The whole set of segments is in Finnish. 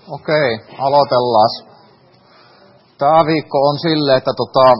Okei, aloitellaan. Tämä viikko on silleen, että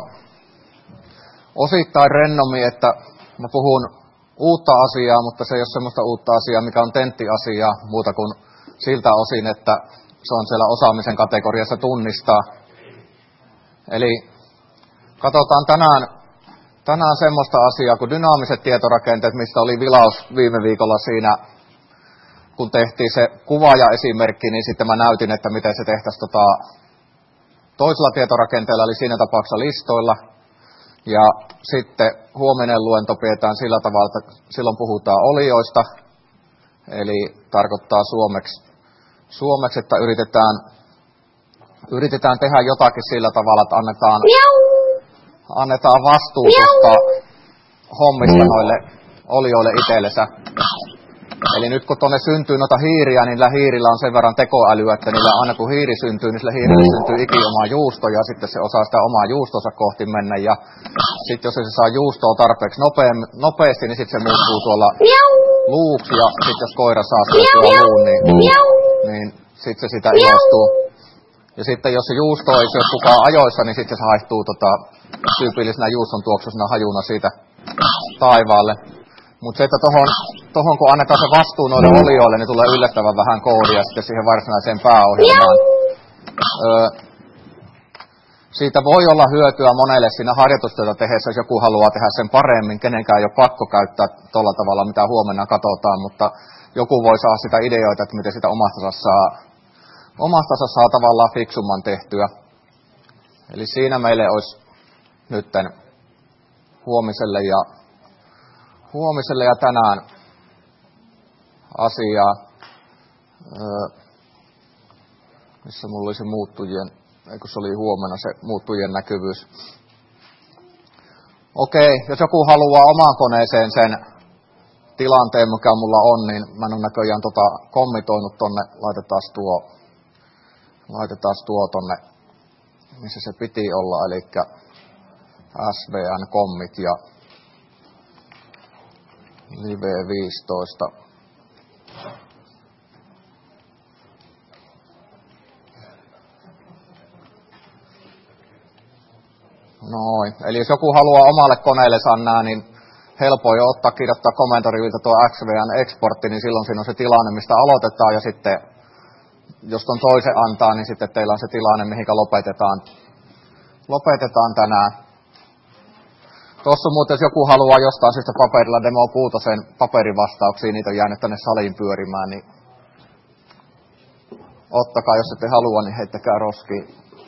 osittain rennommin, että mä puhun uutta asiaa, mutta se ei ole semmoista uutta asiaa, mikä on tenttiasiaa, muuta kuin siltä osin, että se on siellä osaamisen kategoriassa tunnistaa. Eli katsotaan tänään semmoista asiaa kuin dynaamiset tietorakenteet, mistä oli vilaus viime viikolla siinä, kun tehtiin se kuvaaja-esimerkki, niin sitten mä näytin, että miten se tehtäisiin toisella tietorakenteella, eli siinä tapauksessa listoilla. Ja sitten huominen luento pidetään sillä tavalla, että silloin puhutaan olioista, eli tarkoittaa suomeksi että yritetään tehdä jotakin sillä tavalla, että annetaan vastuu tuosta hommista noille olioille itsellensä. Eli nyt kun tuonne syntyy noita hiiriä, niin niillä hiirillä on sen verran tekoälyä, että niillä aina kun hiiri syntyy, niin sillä hiirillä syntyy oma juusto ja sitten se osaa sitä omaa juustonsa kohti mennä. Ja sitten jos se saa juustoa tarpeeksi nopeasti, niin sitten se muuttuu tuolla luuksi ja sitten jos koira saa syötyä luun, niin sitten se sitä ilostuu. Ja sitten jos se juusto ei syö kukaan ajoissa, niin sitten se haihtuu tyypillisenä juuston tuoksuisena hajuna siitä taivaalle. Mutta se, että tohon kun annetaan se vastuu noille olioille, niin tulee yllättävän vähän koodia sitten siihen varsinaiseen pääohjelmaan. Siitä voi olla hyötyä monelle siinä harjoitustyötä tehdessä, jos joku haluaa tehdä sen paremmin. Kenenkään ei ole pakko käyttää tuolla tavalla, mitä huomenna katsotaan, mutta joku voi saada sitä ideoita, että miten sitä omastansa saa tavallaan fiksumman tehtyä. Eli siinä meille olisi nytten huomiselle ja tänään asiaa, missä mulla oli se eikö se oli huomenna se muuttujien näkyvyys. Okei, jos joku haluaa omaan koneeseen sen tilanteen, mikä mulla on, niin mä en ole näköjään kommitoinut tonne, laitetaan tuo tonne, missä se piti olla, eli svn-kommit ja Live 15. Noin. Eli jos joku haluaa omalle koneelle nää, niin helpoin on kirjoittaa komentorivilta tuo XVN exportti, niin silloin siinä on se tilanne, mistä aloitetaan, ja sitten jos ton toisen antaa, niin sitten teillä on se tilanne, mihinkä lopetetaan tänään. Tuossa muuten, jos joku haluaa jostain syystä paperilla Demo 6 paperivastauksia, niitä on jäänyt tänne saliin pyörimään, niin ottakaa, jos ette halua, niin heittäkää roskiin.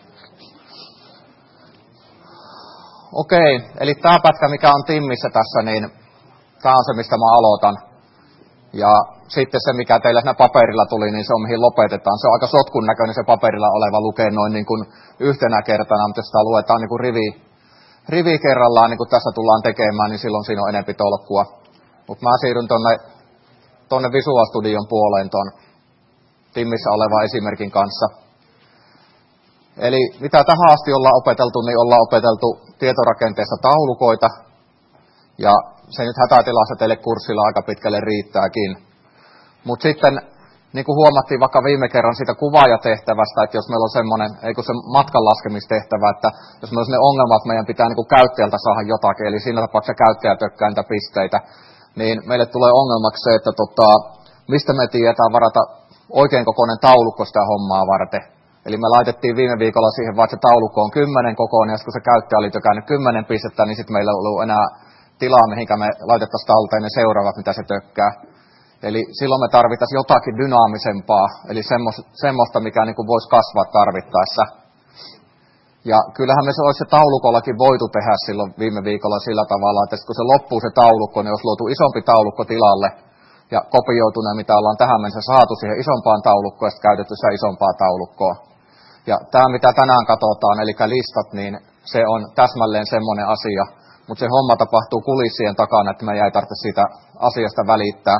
Okei, eli tämä pätkä, mikä on Timmissä tässä, niin tämä on se, mistä mä aloitan. Ja sitten se, mikä teillä siinä paperilla tuli, niin se on mihin lopetetaan. Se on aika sotkun näköinen se paperilla oleva lukee noin niin kuin yhtenä kertana, mutta jos sitä luetaan niin kuin rivi kerrallaan, niin kuin tässä tullaan tekemään, niin silloin siinä on enempi tolkkua. Mutta mä siirryn tonne Visual Studion puoleen ton Timmissä olevan esimerkin kanssa. Eli mitä tähän asti ollaan opeteltu, niin ollaan opeteltu tietorakenteessa taulukoita. Ja se nyt hätätilassa teille kurssilla aika pitkälle riittääkin. Mutta sitten, niin kuin huomattiin vaikka viime kerran siitä kuvaajatehtävästä, että jos meillä on semmoinen, eikö se matkanlaskemistehtävä, että jos meillä on sellainen ongelma, että meidän pitää niin kuin käyttäjältä saada jotakin, eli siinä tapauksessa käyttäjä tökkää niitä pisteitä, niin meille tulee ongelmaksi se, että mistä me tiedetään varata oikein kokoinen taulukko sitä hommaa varten. Eli me laitettiin viime viikolla siihen vaan, että se taulukko on 10 kokoinen, ja kun se käyttäjä oli tökännyt 10 pistettä, niin sitten meillä ei ollut enää tilaa, mihinkä me laitettaisiin talteen ne seuraavat, mitä se tökkää. Eli silloin me tarvittaisiin jotakin dynaamisempaa, eli semmoista, mikä niin kuin voisi kasvaa tarvittaessa. Ja kyllähän me se olisi se taulukollakin voitu tehdä silloin viime viikolla sillä tavalla, että kun se loppuu se taulukko, niin olisi luotu isompi taulukko tilalle ja kopioitu ne, mitä ollaan tähän mennessä saatu siihen isompaan taulukkoon ja sitten käytetty sitä isompaa taulukkoa. Ja tämä, mitä tänään katsotaan, eli listat, niin se on täsmälleen semmoinen asia, mutta se homma tapahtuu kulissien takana, että me ei tarvitse siitä asiasta välittää.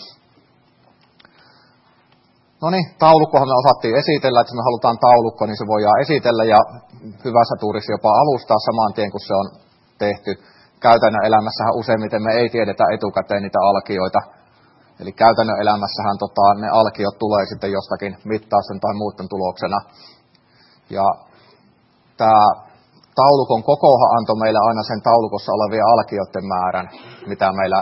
No niin, taulukkohan me osattiin esitellä, että jos me halutaan taulukko, niin se voidaan esitellä ja hyvässä tuurissa jopa alustaa saman tien, kun se on tehty. Käytännön elämässähän useimmiten me ei tiedetä etukäteen niitä alkioita. Eli käytännön elämässähän ne alkiot tulee sitten jostakin mittausten tai muuten tuloksena. Ja tämä taulukon kokohan antoi meille aina sen taulukossa olevien alkioiden määrän, mitä meillä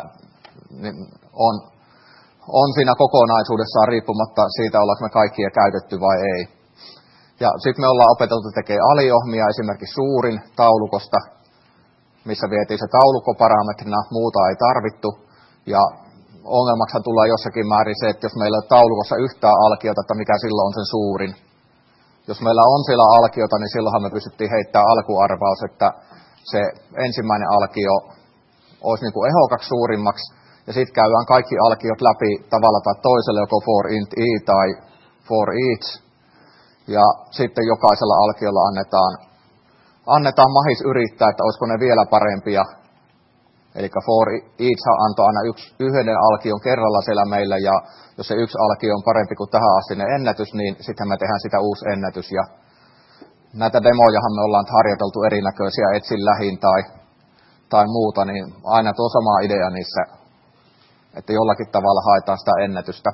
on siinä kokonaisuudessaan riippumatta siitä, ollaanko me kaikkia käytetty vai ei. Ja sitten me ollaan opeteltu tekemään aliohmia, esimerkiksi suurin taulukosta, missä vietiin se taulukkoparametrina, muuta ei tarvittu. Ja ongelmaksi tulee jossakin määrin se, että jos meillä ei ole taulukossa yhtään alkiota, että mikä silloin on sen suurin. Jos meillä on siellä alkiota, niin silloinhan me pystyttiin heittämään alkuarvaus, että se ensimmäinen alkio olisi niin kuin ehokaksi suurimmaksi. Ja sitten käydään kaikki alkiot läpi tavalla tai toisella, joko for int i tai for each. Ja sitten jokaisella alkiolla annetaan mahis yrittää, että olisiko ne vielä parempia. Eli for each antoi aina yhden alkion kerralla siellä meillä, ja jos se yksi alkio on parempi kuin tähän asti ennätys, niin sitten me tehdään sitä uusi ennätys. Ja näitä demojahan me ollaan harjoiteltu erinäköisiä etsin lähin tai muuta, niin aina tuo sama idea niissä, että jollakin tavalla haetaan sitä ennätystä.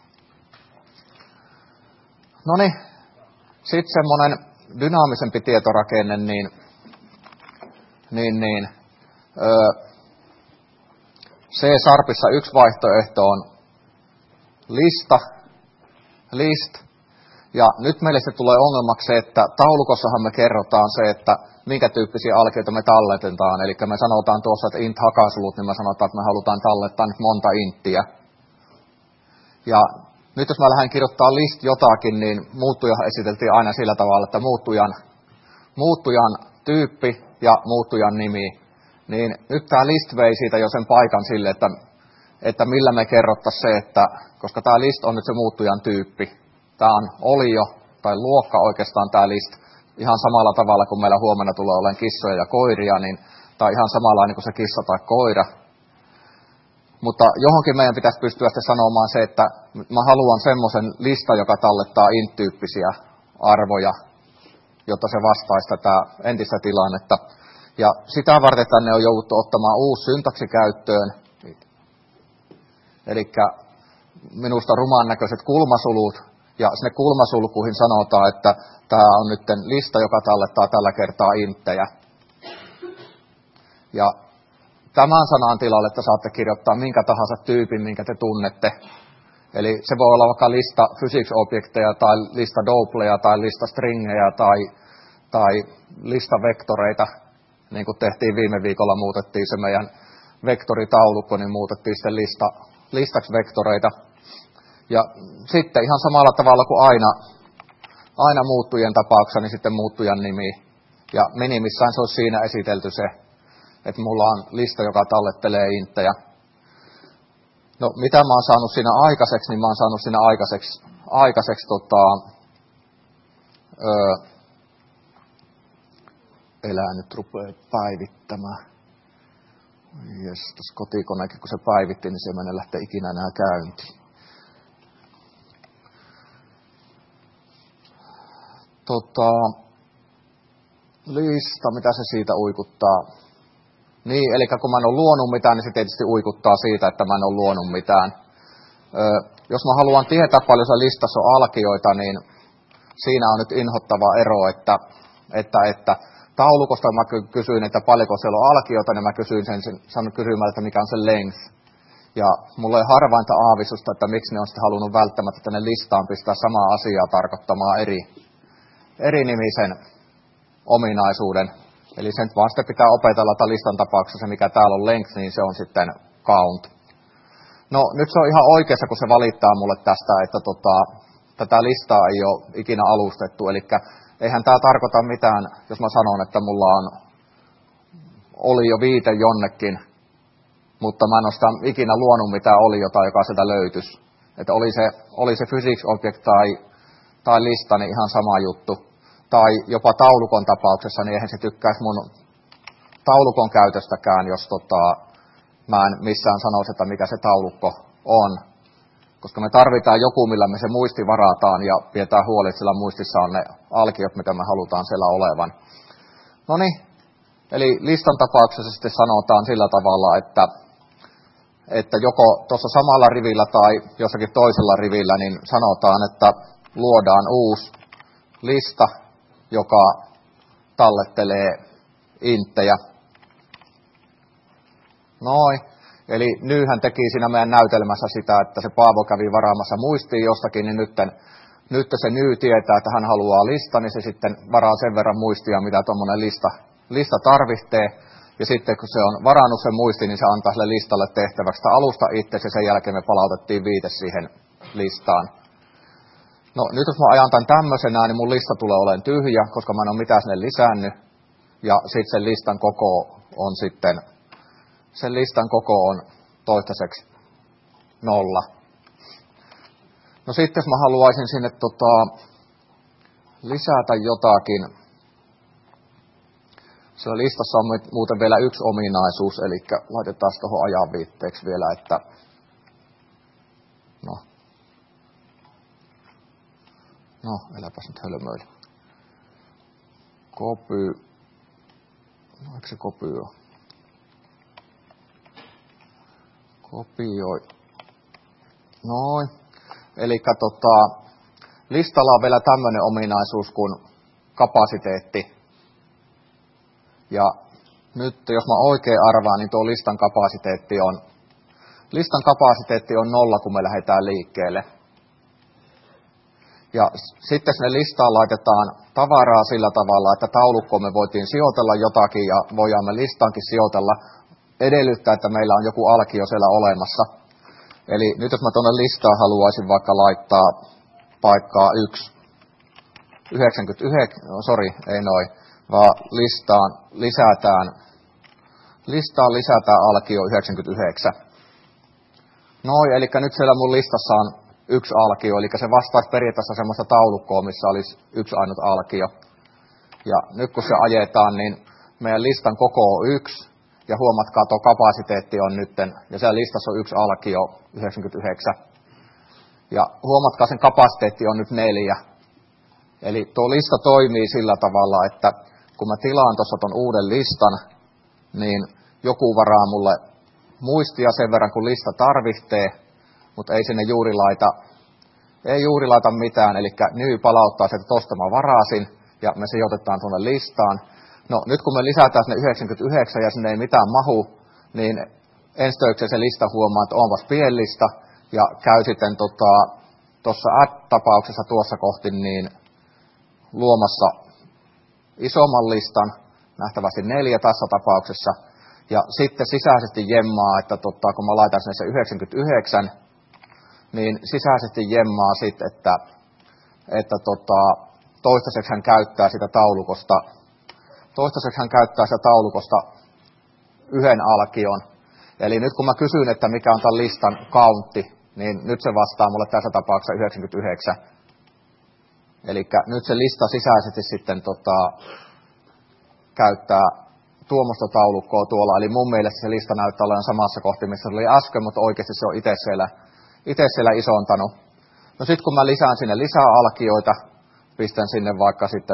No niin, sitten semmoinen dynaamisempi tietorakenne, C-sharpissa yksi vaihtoehto on list, ja nyt meille se tulee ongelmaksi se, että taulukossahan me kerrotaan se, että minkä tyyppisiä alkioita me talletetaan, eli me sanotaan tuossa, että int hakasulut, niin me sanotaan, että me halutaan tallettaa nyt monta inttiä. Ja nyt jos mä lähden kirjoittaa list jotakin, niin muuttujahan esiteltiin aina sillä tavalla, että muuttujan tyyppi ja muuttujan nimi. Niin nyt tämä list vei siitä jo sen paikan sille, että millä me kerrottaisiin se, että koska tämä list on nyt se muuttujan tyyppi. Tämä on olio tai luokka oikeastaan tämä list. Ihan samalla tavalla kuin meillä huomenna tulee olemaan kissoja ja koiria, niin tämä on ihan samanlainen kuin se kissa tai koira. Mutta johonkin meidän pitäisi pystyä sitten sanomaan se, että mä haluan semmoisen listan, joka tallettaa int-tyyppisiä arvoja, jotta se vastaisi tätä entistä tilannetta. Ja sitä varten tänne on jouduttu ottamaan uusi syntaksi käyttöön. Eli minusta ruman näköiset kulmasulut. Ja sinne kulmasulkuihin sanotaan, että tämä on nyt lista, joka tallettaa tällä kertaa inttejä. Ja tämän sanan tilalle, että saatte kirjoittaa minkä tahansa tyypin, minkä te tunnette. Eli se voi olla vaikka lista physics-objekteja tai lista doubleja tai lista stringejä tai lista vektoreita. Niin kuin tehtiin viime viikolla, muutettiin se meidän vektoritaulukko, niin muutettiin sitten listaksi vektoreita. Ja sitten ihan samalla tavalla kuin aina muuttujen tapauksessa, niin sitten muuttujan nimi. Ja minimissään se on siinä esitelty se, että mulla on lista, joka tallettelee inttejä. No, mitä mä oon saanut siinä aikaiseksi, niin mä oon saanut siinä aikaiseksi elää nyt rupeaa päivittämään. Jes, tuossa kotikoneekin, kun se päivitti, niin se menee lähtee ikinä enää käyntiin. Lista, mitä se siitä uikuttaa? Niin, eli kun mä en ole luonut mitään, niin se tietysti uikuttaa siitä, että mä en ole luonut mitään. Jos mä haluan tietää, paljon se listassa on alkioita, niin siinä on nyt inhottava ero, että taulukosta mä kysyin, että paljonko siellä on alkioita, niin mä kysyin kysymällä, että mikä on se length. Ja mulla ei harvainta aavistusta, että miksi ne on sitten halunnut välttämättä tänne listaan pistää samaa asiaa tarkoittamaan eri nimisen ominaisuuden. Eli sen vaan sitten pitää opetella, että listan tapauksessa, mikä täällä on length, niin se on sitten count. No nyt se on ihan oikeassa, kun se valittaa mulle tästä, että tätä listaa ei ole ikinä alustettu. Eli eihän tämä tarkoita mitään, jos mä sanon, että mulla oli jo viite jonnekin, mutta mä en ole sitä ikinä luonut mitään oliota, joka sieltä löytyisi. Että oli se physics object tai lista, niin ihan sama juttu. Tai jopa taulukon tapauksessa, niin eihän se tykkäisi mun taulukon käytöstäkään, jos mä en missään sanoisi, että mikä se taulukko on. Koska me tarvitaan joku, millä me se muisti varataan ja pidetään huoli, että siellä muistissa on ne alkiot, mitä me halutaan siellä olevan. No niin, eli listan tapauksessa sitten sanotaan sillä tavalla, että joko tuossa samalla rivillä tai jossakin toisella rivillä, niin sanotaan, että luodaan uusi lista, joka tallettelee inttejä. Noin. Eli Nyhän teki siinä meidän näytelmässä sitä, että se Paavo kävi varaamassa muistiin jostakin, niin nyt se Ny tietää, että hän haluaa lista, niin se sitten varaa sen verran muistia, mitä tuommoinen lista tarvitsee. Ja sitten kun se on varannut sen muistin, niin se antaa sille listalle tehtäväksi alusta itse, ja sen jälkeen me palautettiin viite siihen listaan. No nyt jos mä ajan tämän tämmöisenä, niin mun lista tulee olemaan tyhjä, koska mä en ole mitään sinne lisännyt. Ja sitten sen listan koko on toistaiseksi 0. No sitten jos mä haluaisin sinne lisätä jotakin, siellä listassa on muuten vielä yksi ominaisuus, eli laitetaan tuohon ajanviitteeksi vielä, että no, eläpäs nyt hölmöillä. Eikö se kopio? Kopioi. Noin. Eli listalla on vielä tämmöinen ominaisuus kuin kapasiteetti. Ja nyt jos mä oikein arvaan, niin tuo listan kapasiteetti on 0, kun me lähdetään liikkeelle. Ja sitten sinne listaan laitetaan tavaraa sillä tavalla, että taulukkoon me voitiin sijoitella jotakin ja voidaan me listaankin sijoitella edellyttää, että meillä on joku alkio siellä olemassa. Eli nyt jos mä tuonne listaan haluaisin vaikka laittaa paikkaa 99, vaan listaan lisätään alkio 99. Noin, eli nyt siellä mun listassa on yksi alkio, eli se vastaisi periaatteessa semmoista taulukkoa, missä olisi yksi ainut alkio. Ja nyt kun se ajetaan, niin meidän listan koko on 1, ja huomatkaa, tuo kapasiteetti on nytten, ja siellä listassa on yksi alkio 99. Ja huomatkaa, sen kapasiteetti on nyt 4. Eli tuo lista toimii sillä tavalla, että kun mä tilaan tuossa ton uuden listan, niin joku varaa mulle muistia sen verran, kun lista tarvitsee, mutta ei sinne juuri laita mitään, eli Ny palauttaa se, että tosta mä varasin, ja me sijoitetaan tuonne listaan. No nyt kun me lisätään sinne 99 ja sinne ei mitään mahu, niin ensi töikseen se lista huomaa, että onpas pienlista, ja käy sitten tuossa tapauksessa tuossa kohti niin luomassa isomman listan, nähtävästi 4 tässä tapauksessa, ja sitten sisäisesti jemmaa, että kun mä laitan sinne se 99, niin sisäisesti jemmaa sitten, että toistaiseksi hän käyttää sitä taulukosta yhden alkion. Eli nyt kun mä kysyn, että mikä on tämän listan countti, niin nyt se vastaa mulle tässä tapauksessa 99. Eli nyt se lista sisäisesti sitten käyttää tuommoista taulukkoa tuolla. Eli mun mielestä se lista näyttää olevan samassa kohti, missä se oli äsken, mutta oikeasti se on itse siellä isontanut. No sitten kun mä lisään sinne lisää alkioita, pistän sinne vaikka sitten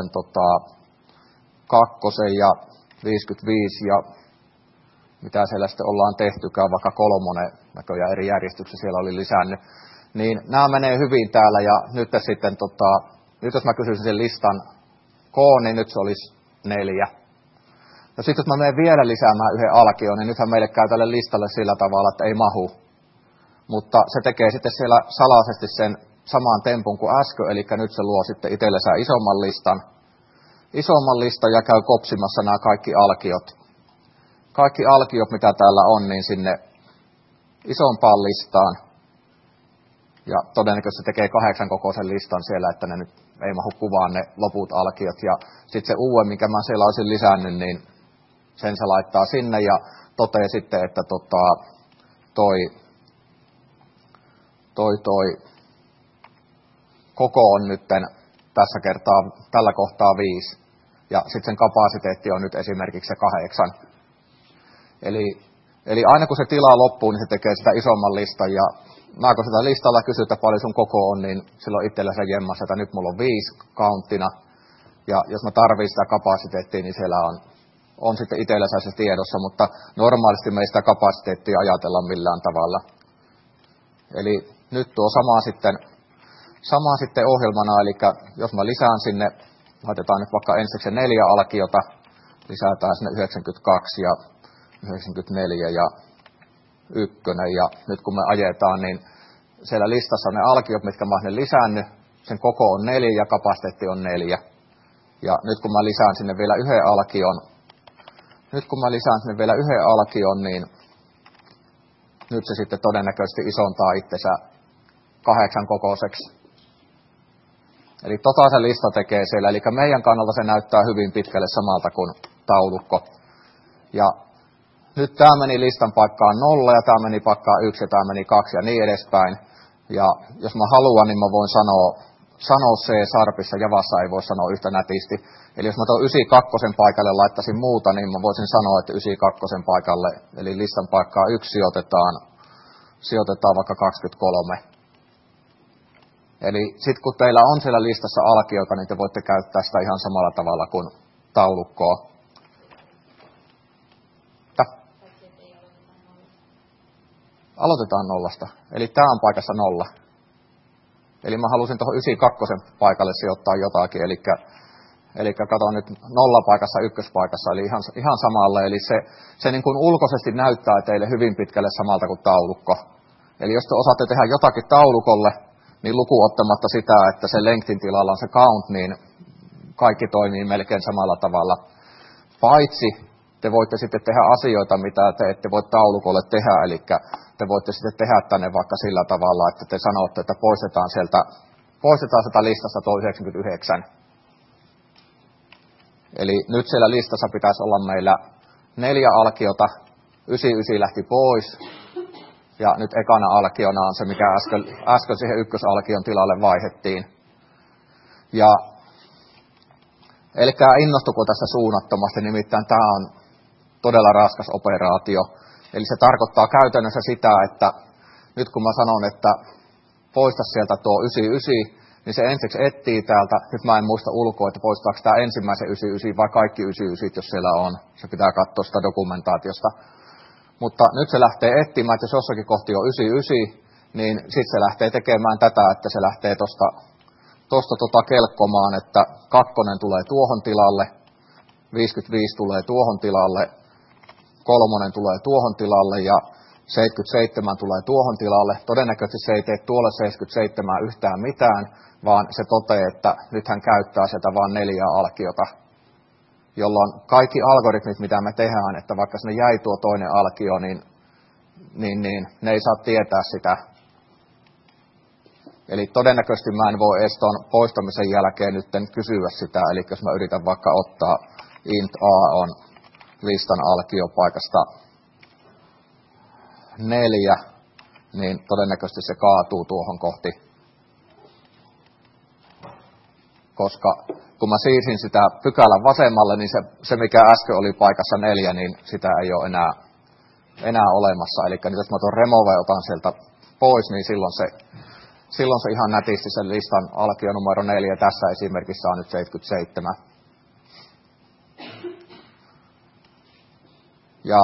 2 ja 55 ja mitä siellä sitten ollaan tehtykään, vaikka 3 näköjään eri järjestyksessä siellä oli lisännyt, niin nämä menee hyvin täällä ja nyt sitten nyt jos mä kysyisin sen listan koon, niin nyt se olisi 4. No sitten jos mä menen vielä lisäämään yhden alkion, niin nythän meille käy tälle listalle sillä tavalla, että ei mahu. Mutta se tekee sitten siellä salaisesti sen saman tempun kuin äsken, eli nyt se luo sitten itsellensä isomman listan ja käy kopsimassa nämä kaikki alkiot. Kaikki alkiot, mitä täällä on, niin sinne isompaan listaan. Ja todennäköisesti se tekee 8 kokoisen listan siellä, että ne nyt ei mahu kuvaan ne loput alkiot. Ja sitten se uuden, minkä mä siellä olisin lisännyt, niin sen se laittaa sinne ja toteaa sitten, että toi koko on nyt tällä kohtaa 5. Ja sitten sen kapasiteetti on nyt esimerkiksi se 8. Eli aina kun se tilaa loppuu, niin se tekee sitä isomman listan. Ja kun sitä listalla kysytään paljon sun koko on, niin silloin itsellä se jemmassa, että nyt mulla on 5 counttina. Ja jos mä tarvitsen sitä kapasiteettia, niin siellä on on sitten itsellä se tiedossa, mutta normaalisti me ei sitä kapasiteettia ajatella millään tavalla. Eli nyt tuo sama sitten ohjelmana, eli jos mä lisään sinne, laitetaan nyt vaikka ensiksi 4 alkiota, lisätään sinne 92 ja 94 ja 1, ja nyt kun me ajetaan, niin siellä listassa on ne alkiot, mitkä mä olen lisännyt, sen koko on 4 ja kapasiteetti on 4. Ja nyt kun mä lisään sinne vielä yhden alkion, niin nyt se sitten todennäköisesti isontaa itsensä 8 kokoiseksi. Eli se lista tekee siellä, eli meidän kannalta se näyttää hyvin pitkälle samalta kuin taulukko. Ja nyt tämä meni listan paikkaan 0, ja tämä meni paikkaan 1, ja tämä meni 2, ja niin edespäin. Ja jos mä haluan, niin mä voin sanoa C-sharpissa, Javassa ei voi sanoa yhtä nätisti. Eli jos mä tuon 92 paikalle laittaisin muuta, niin mä voisin sanoa, että 92 paikalle, eli listan paikkaa 1 sijoitetaan vaikka 23. Eli sitten kun teillä on siellä listassa alkioita, niin te voitte käyttää sitä ihan samalla tavalla kuin taulukkoa. Aloitetaan 0. Eli tämä on paikassa 0. Eli mä halusin tuohon 92 paikalle sijoittaa jotakin, eli kato nyt 0 paikassa 1 paikassa, eli ihan samalle. Eli se niin kuin ulkoisesti näyttää teille hyvin pitkälle samalta kuin taulukko. Eli jos te osaatte tehdä jotakin taulukolle, niin lukuun ottamatta sitä, että se lengthin tilalla on se count, niin kaikki toimii melkein samalla tavalla. Paitsi te voitte sitten tehdä asioita, mitä te ette voi taulukolle tehdä, eli te voitte sitten tehdä tänne vaikka sillä tavalla, että te sanotte, että poistetaan sieltä listasta tuo 99. Eli nyt siellä listassa pitäisi olla meillä 4 alkiota, 99 lähti pois, ja nyt ekana alkiona on se, mikä äsken siihen 1-alkion tilalle vaihdettiin. Ja älkää innostuko tässä suunnattomasti, nimittäin tämä on todella raskas operaatio. Eli se tarkoittaa käytännössä sitä, että nyt kun mä sanon, että poista sieltä tuo 99, niin se ensiksi etsii täältä, nyt mä en muista ulkoa, että poistaako tämä ensimmäisen 99 vai kaikki 99, jos siellä on. Se pitää katsoa sitä dokumentaatiosta. Mutta nyt se lähtee etsimään, että jos jossakin kohti on 99, niin sitten se lähtee tekemään tätä, että se lähtee tuosta kelkkomaan, että 2 tulee tuohon tilalle, 55 tulee tuohon tilalle, 3 tulee tuohon tilalle ja 77 tulee tuohon tilalle. Todennäköisesti se ei tee tuolle 77 yhtään mitään, vaan se toteaa, että nyt hän käyttää sieltä vain 4 alkiota, jolloin kaikki algoritmit, mitä me tehdään, että vaikka sinne jäi tuo toinen alkio, niin ne ei saa tietää sitä. Eli todennäköisesti mä en voi edes tuon poistamisen jälkeen nyt kysyä sitä, eli jos mä yritän vaikka ottaa int a on listan alkiopaikasta 4, niin todennäköisesti se kaatuu tuohon kohti. Koska kun mä siirsin sitä pykälän vasemmalle, niin se mikä äsken oli paikassa 4, niin sitä ei ole enää olemassa. Eli nyt jos mä tuon remove otan sieltä pois, niin silloin se ihan nätisti sen listan alkio numero 4 tässä esimerkissä on nyt 77. Ja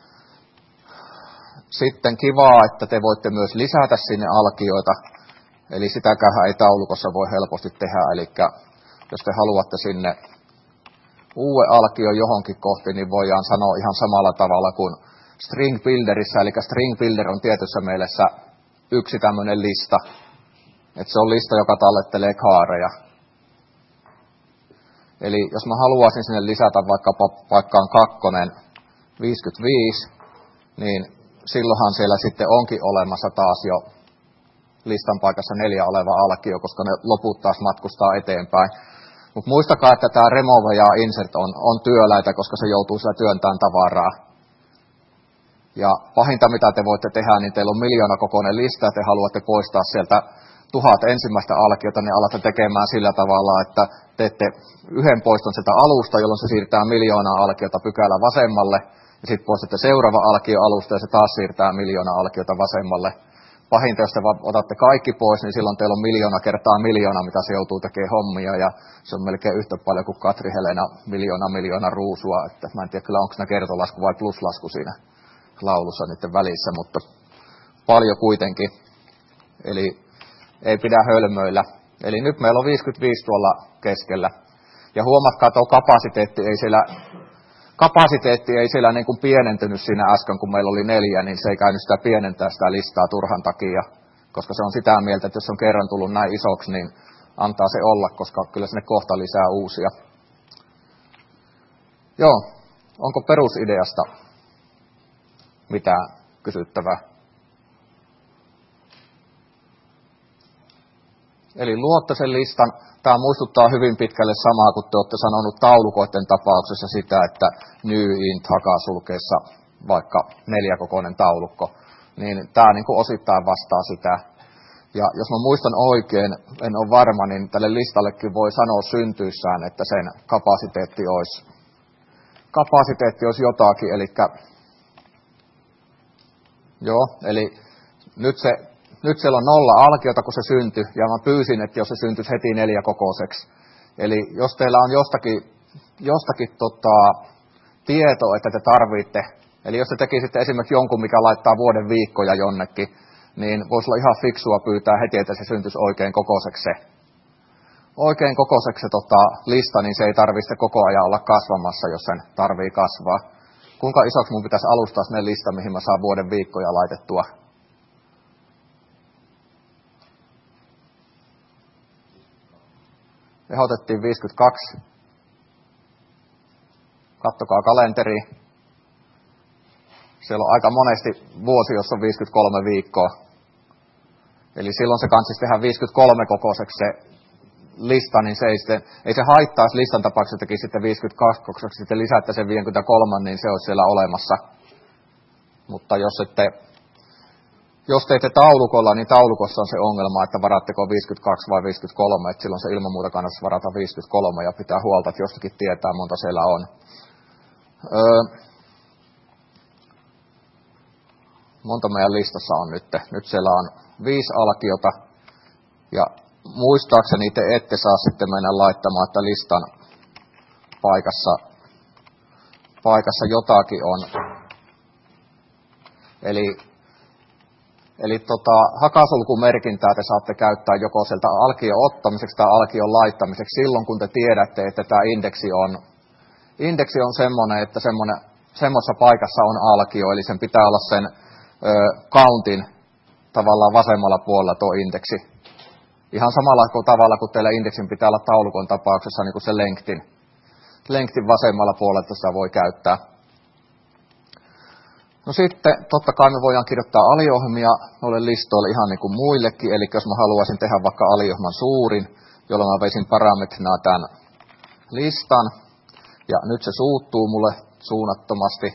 sitten kivaa, että te voitte myös lisätä sinne alkioita, eli sitäkään ei taulukossa voi helposti tehdä, eli jos te haluatte sinne uuden alkion johonkin kohti, niin voidaan sanoa ihan samalla tavalla kuin string builderissä, eli string builder on tietyssä mielessä yksi tämmöinen lista, että se on lista, joka tallettelee kaareja. Eli jos mä haluaisin sinne lisätä vaikka paikkaan 2, 55, niin silloinhan siellä sitten onkin olemassa taas jo listan paikassa 4 oleva alkio, koska ne loput taas matkustaa eteenpäin. Mutta muistakaa, että tämä remove ja insert on työläitä, koska se joutuu siellä työntämään tavaraa. Ja pahinta, mitä te voitte tehdä, niin teillä on 1 000 000 kokoinen lista, ja te haluatte poistaa sieltä 1000 ensimmäistä alkiota, niin alatte tekemään sillä tavalla, että teette yhden poiston sieltä alusta, jolloin se siirtää 1 000 000 alkiota pykälä vasemmalle, ja sitten poistatte seuraava alkio alusta, ja se taas siirtää 1 000 000 alkiota vasemmalle. pahinta, jos te vaan otatte kaikki pois, niin silloin teillä on 1,000,000 kertaa 1,000,000, mitä se joutuu tekemään hommia, ja se on melkein yhtä paljon kuin Katri Helena 1,000,000 ruusua, että mä en tiedä kyllä onko siinä kertolasku vai pluslasku siinä laulussa niiden välissä, mutta paljon kuitenkin, eli ei pidä hölmöillä. Eli nyt meillä on 55 tuolla keskellä, ja huomatkaa, että kapasiteetti ei siellä niin kuin pienentynyt siinä äsken, kun meillä oli 4, niin se ei käynyt sitä pienentää sitä listaa turhan takia, koska se on sitä mieltä, että jos on kerran tullut näin isoksi, niin antaa se olla, koska kyllä sinne kohta lisää uusia. Joo, onko perusideasta mitään kysyttävää? Eli luotte sen listan. Tämä muistuttaa hyvin pitkälle samaa, kun te olette sanonut taulukoiden tapauksessa sitä, että new int hakasulkeessa vaikka 4-kokoinen taulukko, niin tämä niin kuin osittain vastaa sitä. Ja jos mä muistan oikein, en ole varma, niin tälle listallekin voi sanoa syntyissään, että sen kapasiteetti olisi jotakin, eli nyt siellä on 0 alkiota, kun se syntyi, ja mä pyysin, että jos se syntyisi heti 4-kokoiseksi. Eli jos teillä on jostakin tieto, että te tarvitte, eli jos te tekisitte esimerkiksi jonkun, mikä laittaa vuoden viikkoja jonnekin, niin voisi olla ihan fiksua pyytää heti, että se syntyisi oikein kokoiseksi se lista, niin se ei tarvitse koko ajan olla kasvamassa, jos sen tarvii kasvaa. Kuinka isoksi mun pitäisi alustaa sinne lista, mihin mä saan vuoden viikkoja laitettua? Ehdotettiin 52. Kattokaa kalenteri. Siellä on aika monesti vuosi, jossa on 53 viikkoa. Eli silloin se kannattaisi tehdä 53 kokoiseksi se lista, niin ei se haittaisi listan tapauksessa teki sitten 52 kokoiseksi, sitten lisätte sen 53, niin se olisi siellä olemassa. Mutta jos teitte taulukolla, niin taulukossa on se ongelma, että varatteko 52 vai 53, että silloin se ilman muuta kannattaa varata 53 ja pitää huolta, että jostakin tietää, monta siellä on. Monta meidän listassa on nyt? Nyt siellä on 5 alkiota, ja muistaakseni te ette saa sitten mennä laittamaan, että listan paikassa jotakin on. Eli hakasulkumerkintää te saatte käyttää joko sieltä alkion ottamiseksi tai alkion laittamiseksi silloin, kun te tiedätte, että tämä indeksi on semmoinen, että semmoisessa paikassa on alkio, eli sen pitää olla sen countin tavallaan vasemmalla puolella tuo indeksi. Ihan samalla tavalla kuin teillä indeksin pitää olla taulukon tapauksessa niin kuin se lengtin vasemmalla puolella, että sitä voi käyttää. No sitten totta kai me voidaan kirjoittaa aliohjelmia noille listoille ihan niin kuin muillekin, eli jos mä haluaisin tehdä vaikka aliohjelman suurin, jolloin mä veisin parametrina tämän listan, ja nyt se suuttuu mulle suunnattomasti,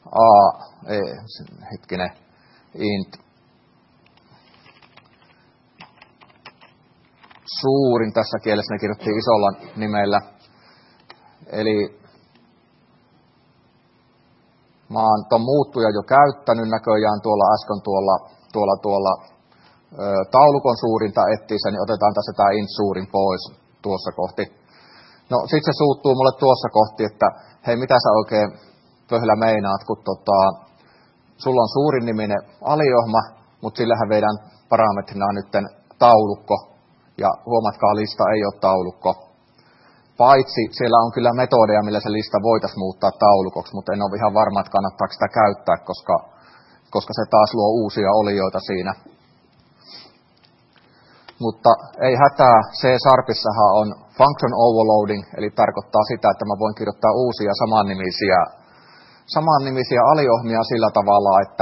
int suurin tässä kielessä, ne kirjoittiin isolla nimellä, eli mä oon ton muuttuja jo käyttänyt näköjään äsken tuolla taulukon suurinta etsissä, niin otetaan tässä tämä int suurin pois tuossa kohti. No sit se suuttuu mulle tuossa kohti, että hei mitä sä oikein pöhlä meinaat, kun sulla on suurin niminen aliohma, mutta sillähän vedään parametrina nytten taulukko, ja huomatkaa lista ei ole taulukko. Paitsi siellä on kyllä metodeja, millä se lista voitaisiin muuttaa taulukoksi, mutta en ole ihan varma, että kannattaako sitä käyttää, koska se taas luo uusia olioita siinä. Mutta ei hätää, C-sharpissahan on function overloading, eli tarkoittaa sitä, että mä voin kirjoittaa uusia samannimisiä aliohmia sillä tavalla, että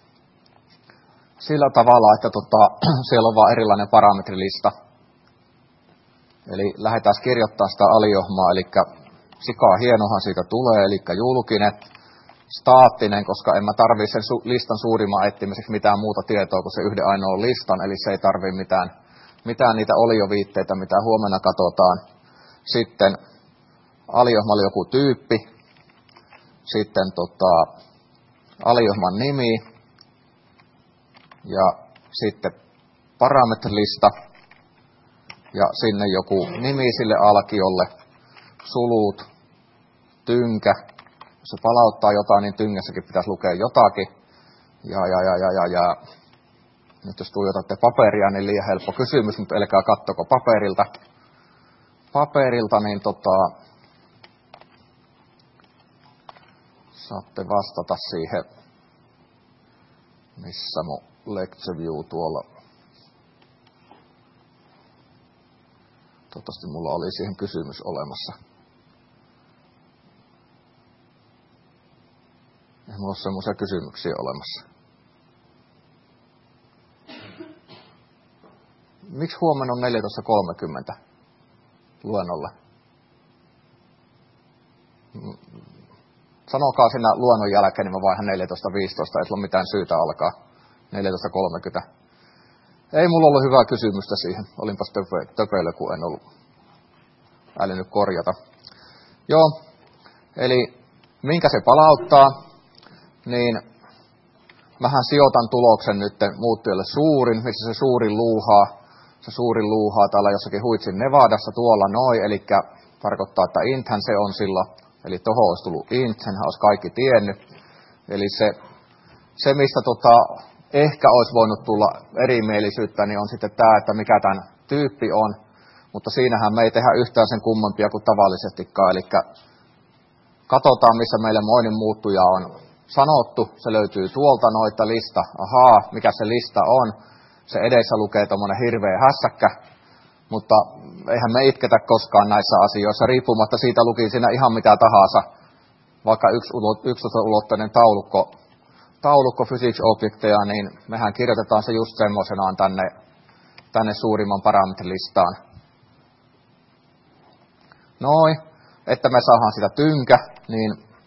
siellä on vaan erilainen parametrilista. Eli lähdetään kirjoittamaan sitä aliohmaa, eli sikaa hienohan siitä tulee, eli julkinen, staattinen, koska en mä tarvii sen listan suurimman etsimiseksi mitään muuta tietoa kuin se yhden ainoan listan, eli se ei tarvii mitään niitä olioviitteitä, mitä huomenna katsotaan. Sitten aliohma oli joku tyyppi, sitten aliohman nimi, ja sitten parametrilista ja sinne joku nimi sille alkiolle, sulut, tynkä. Jos se palauttaa jotain, niin tyngässäkin pitäisi lukea jotakin. Ja. Nyt jos tuijotatte paperia, niin liian helppo kysymys, mutta älkää kattoko paperilta, niin saatte vastata siihen, missä mun lecture view tuolla. Toivottavasti mulla oli siihen kysymys olemassa. Ei mulla ole semmoisia kysymyksiä olemassa. Miksi huomenna on 14.30 luennolla? Sanokaa siinä luennon jälkeen, niin mä vaihan 14.15, ei sulla ole mitään syytä alkaa 14.30. Ei mulla ollut hyvää kysymystä siihen. Olinpas töpöillä, kun en ollut älynyt korjata. Joo, eli minkä se palauttaa, niin mähän sijoitan tuloksen nyt muuttujalle suurin, missä se suurin luuhaa. Se suurin luuhaa täällä jossakin Huitsin Nevadassa tuolla noin, eli tarkoittaa, että inthän se on silloin, eli tohon olisi tullut int, senhän olisi kaikki tiennyt. Eli se mistä ehkä olisi voinut tulla erimielisyyttä, niin on sitten tämä, että mikä tämän tyyppi on, mutta siinähän me ei tehdä yhtään sen kummempia kuin tavallisestikaan, eli katsotaan, missä meille moinin muuttuja on sanottu, se löytyy tuolta noita lista, ahaa, mikä se lista on. Se edessä lukee tommonen hirveä hässäkkä, mutta eihän me itketä koskaan näissä asioissa, riippumatta siitä luki siinä ihan mitä tahansa, vaikka yksiulotteinen taulukko physics-objekteja, niin mehän kirjoitetaan se just semmoisenaan tänne suurimman parametrilistaan. Noin, että me saadaan sitä tynkä, niin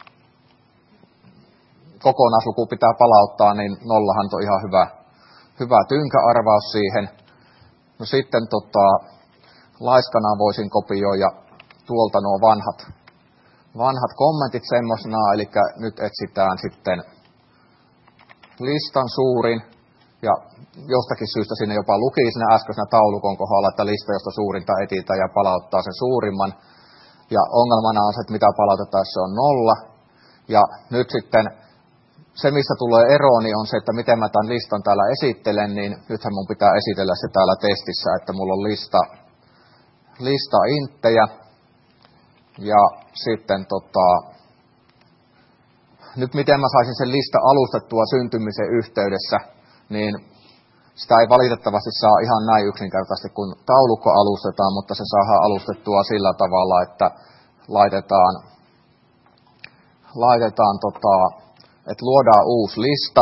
kokonaisluku pitää palauttaa, niin nollahan on ihan hyvä tynkäarvaus siihen. No sitten laiskana voisin kopioida tuolta nuo vanhat kommentit semmosena, eli nyt etsitään sitten listan suurin, ja jostakin syystä sinne jopa luki siinä äskeisenä taulukon kohdalla, että lista, josta suurinta etsitään ja palauttaa sen suurimman. Ja ongelmana on se, että mitä palautetaan, jos se on 0. Ja nyt sitten se, mistä tulee eroon, niin on se, että miten mä tämän listan täällä esittelen, niin nythän mun pitää esitellä se täällä testissä, että mulla on lista inttejä, ja sitten nyt miten mä saisin sen lista alustettua syntymisen yhteydessä, niin sitä ei valitettavasti saa ihan näin yksinkertaisesti, kun taulukko alustetaan, mutta se saadaan alustettua sillä tavalla, että laitetaan että luodaan uusi lista,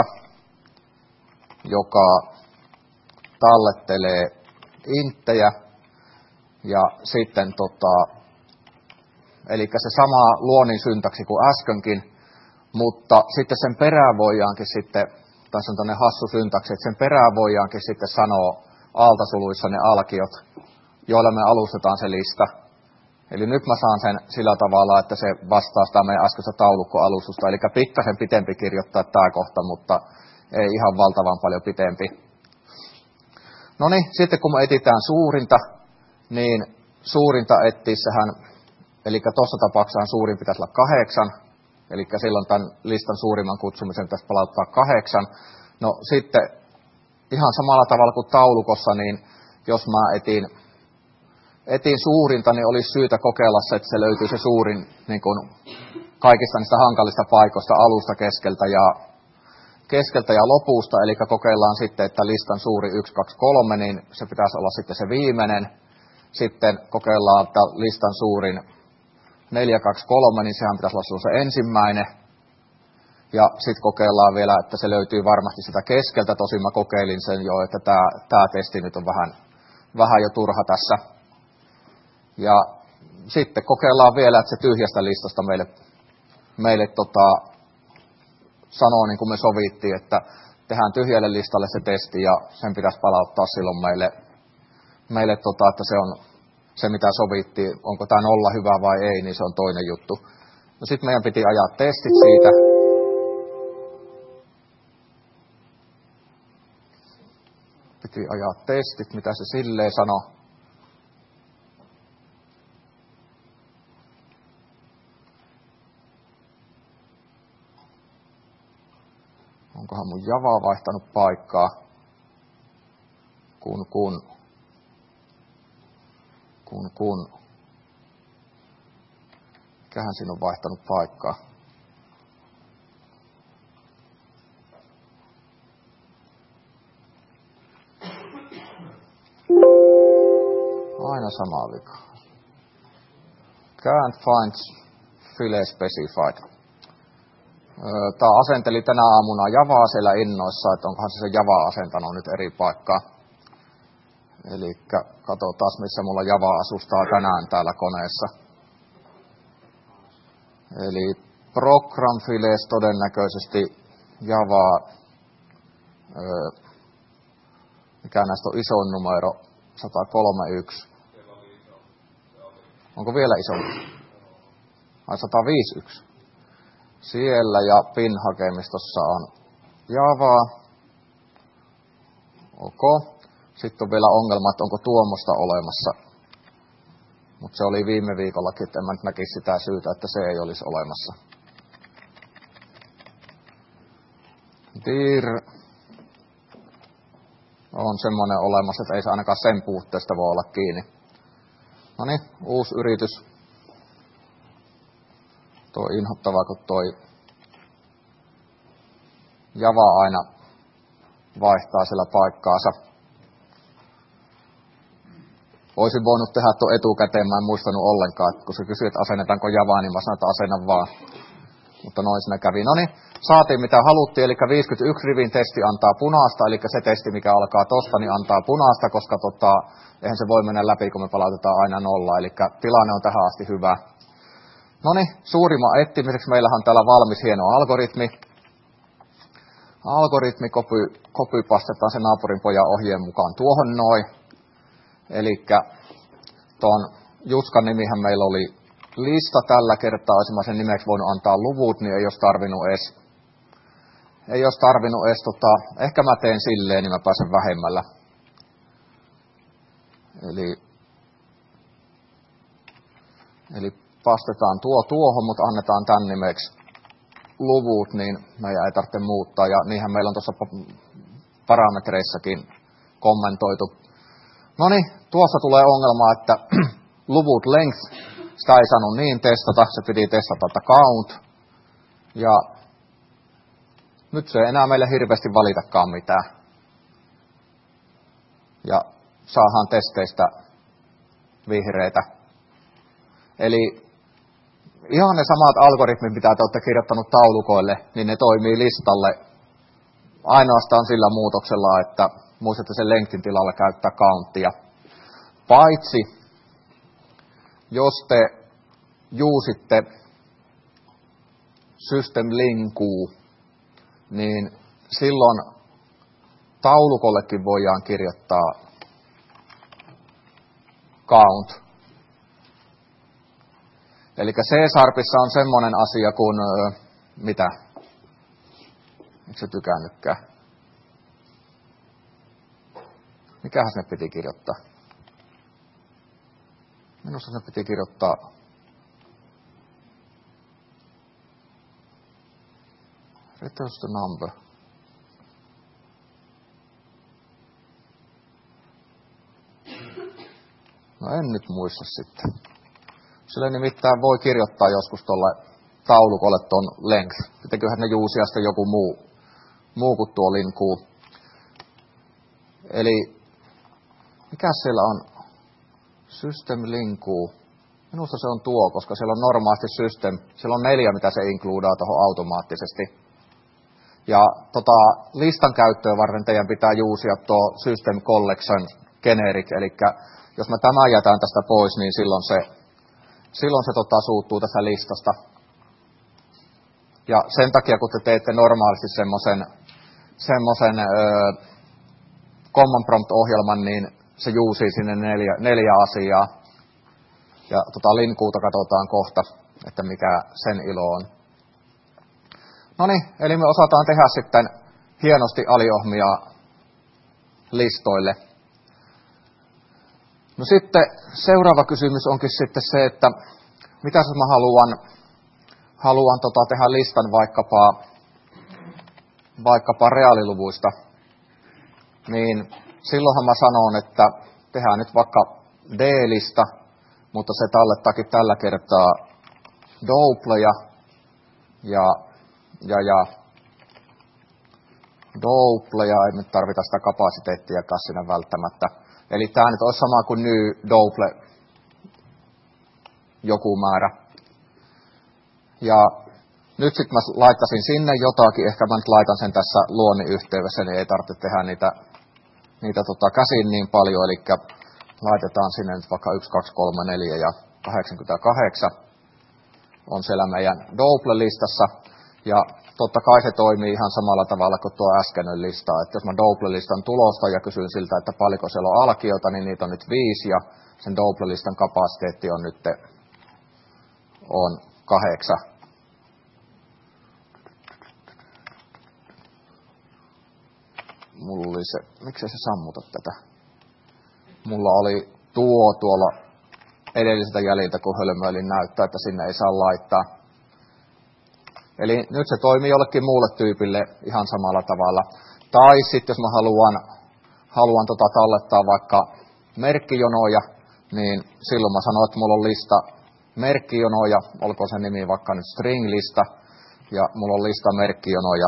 joka tallettelee inttejä, ja sitten eli se sama luonnin syntaksi kuin äskenkin, mutta sitten sen perään voidaankin sitten, tässä on tämmöinen hassu syntaksi, että sen perään voidaankin sitten sanoa altasuluissa ne alkiot, joilla me alustetaan se lista. Eli nyt mä saan sen sillä tavalla, että se vastaa sitä meidän äskeistä taulukkoalustusta, eli pikkasen pitempi kirjoittaa tämä kohta, mutta ei ihan valtavan paljon pitempi. No niin, sitten kun me etsitään suurinta, niin suurinta etsiessähän, eli tuossa tapauksessa suurin pitäisi olla 8, eli silloin tämän listan suurimman kutsumisen pitäisi palauttaa 8. No sitten ihan samalla tavalla kuin taulukossa, niin jos mä etin suurinta, niin olisi syytä kokeilla se, että se löytyy se suurin niin kuin kaikista niistä hankalista paikoista alusta, keskeltä ja lopusta, eli kokeillaan sitten, että listan suuri 1, 2, 3, niin se pitäisi olla sitten se viimeinen. Sitten kokeillaan, että listan suurin 4, 2, 3, niin sehän pitäisi olla se ensimmäinen. Ja sitten kokeillaan vielä, että se löytyy varmasti sitä keskeltä, tosin mä kokeilin sen jo, että tämä testi nyt on vähän jo turha tässä. Ja sitten kokeillaan vielä, että se tyhjästä listasta meille sanoo, niin kuin me sovittiin, että tehdään tyhjälle listalle se testi ja sen pitäisi palauttaa silloin meille että se on se, mitä sovittiin. Onko tämä 0 hyvä vai ei, niin se on toinen juttu. No sitten meidän piti ajaa testit siitä. Piti ajaa testit, mitä se silleen sanoi. Onkohan mun Java vaihtanut paikkaa? Kun. Mikähän siinä on vaihtanut paikkaa? Aina sama vika. Can't find file specified. Tää asenteli tänä aamuna Javaa siellä innoissa, että onkohan se Java asentanut nyt eri paikkaa. Eli katsotaan, missä mulla Java asustaa tänään täällä koneessa. Eli program files todennäköisesti Java, mikä näistä on isoin numero, 131. Onko vielä isompi? Ai 151. Siellä ja PIN-hakemistossa on Java. Ok. Sitten on vielä ongelma, että onko tuomosta olemassa. Mutta se oli viime viikollakin, että en mä nyt näkisi sitä syytä, että se ei olisi olemassa. Dir on semmoinen olemassa, että ei se ainakaan sen puutteesta voi olla kiinni. Noniin, uusi yritys. Tuo inhottavaa, kun toi Java aina vaihtaa siellä paikkaansa. Olisin voinut tehdä tuon etukäteen, mä en muistanut ollenkaan, että kun se kysyi, että asennetaanko Javaa, niin mä sanoin, että asennan vaan. Mutta noin siinä kävi. Noniin, saatiin mitä haluttiin, eli 51 rivin testi antaa punaista, eli se testi, mikä alkaa tosta, niin antaa punaista, koska eihän se voi mennä läpi, kun me palautetaan aina nolla, eli tilanne on tähän asti hyvä. Noniin, suurimman etsimiseksi meillähän on täällä valmis hieno algoritmi. Kopypastetaan se naapurin pojan ohjeen mukaan tuohon noin. Elikkä tuon Juskan nimihän meillä oli lista tällä kertaa, olisi mä sen nimeksi voinut antaa luvut, niin ei olisi tarvinnut edes, ehkä mä teen silleen, niin mä pääsen vähemmällä. Eli pastetaan tuohon, mutta annetaan tämän nimeksi luvut, niin meidän ei tarvitse muuttaa, ja niinhän meillä on tuossa parametreissakin kommentoitu. Noniin, tuossa tulee ongelma, että luvut length, sitä ei saanut niin testata, se piti testata count. Ja nyt se ei enää meille hirveästi valitakaan mitään. Ja saadaan testeistä vihreitä. Eli ihan ne samat algoritmit, mitä te olette kirjoittanut taulukoille, niin ne toimii listalle ainoastaan sillä muutoksella, että muistatte sen lengthin tilalla käyttää countia. Paitsi, jos te juusitte system linkuu, niin silloin taulukollekin voidaan kirjoittaa count. Eli C-sharpissa on semmoinen asia kuin, mitä? Eikö se tykännytkään? Mikähän sinne piti kirjoittaa? Minusta sinne piti kirjoittaa return the number. No en nyt muista sitten. Sille nimittäin voi kirjoittaa joskus tuolle taulukolle ton length. Teköhän ne juusia sitten joku muu kuin tuo linkuu. Eli mikä siellä on system linkuu? Minusta se on tuo, koska siellä on normaalisti system. Siellä on 4, mitä se includaa tuohon automaattisesti. Ja listan käyttöä varten teidän pitää juusia tuo system collection generic. Eli jos mä tämän jätän tästä pois, niin silloin se suuttuu tästä listasta. Ja sen takia, kun te teette normaalisti semmoisen command prompt-ohjelman, niin se juusii sinne 4 asiaa. Ja linkuuta katsotaan kohta, että mikä sen ilo on. Noniin, eli me osataan tehdä sitten hienosti aliohmia listoille. No sitten seuraava kysymys onkin sitten se, että mitä jos mä haluan tehdä listan vaikkapa reaaliluvuista, niin silloinhan mä sanon, että tehdään nyt vaikka D-lista, mutta se tallettaakin tällä kertaa doubleja ja doubleja, ei nyt tarvita sitä kapasiteettiakaan siinä välttämättä. Eli tämä nyt olisi sama kuin new double joku määrä. Ja nyt sitten mä laittaisin sinne jotakin, ehkä mä nyt laitan sen tässä luonnin yhteydessä, niin ei tarvitse tehdä niitä käsin niin paljon, eli laitetaan sinne nyt vaikka 1, 2, 3, 4 ja 88 on siellä meidän double-listassa. Ja totta kai se toimii ihan samalla tavalla kuin tuo äskeinen lista. Että jos mä double-listan tulosta ja kysyn siltä, että paljonko siellä on alkiota, niin niitä on nyt 5 ja sen double-listan kapasiteetti on nyt 8. Mulla oli se, miksei se sammuta tätä? Mulla oli tuolla edelliseltä jäljiltä, kun hölmöilin näyttää, että sinne ei saa laittaa. Eli nyt se toimii jollekin muulle tyypille ihan samalla tavalla. Tai sitten jos mä haluan tallettaa vaikka merkkijonoja, niin silloin mä sanon, että mulla on lista merkkijonoja, olkoon se nimi vaikka nyt string-lista, ja mulla on lista merkkijonoja,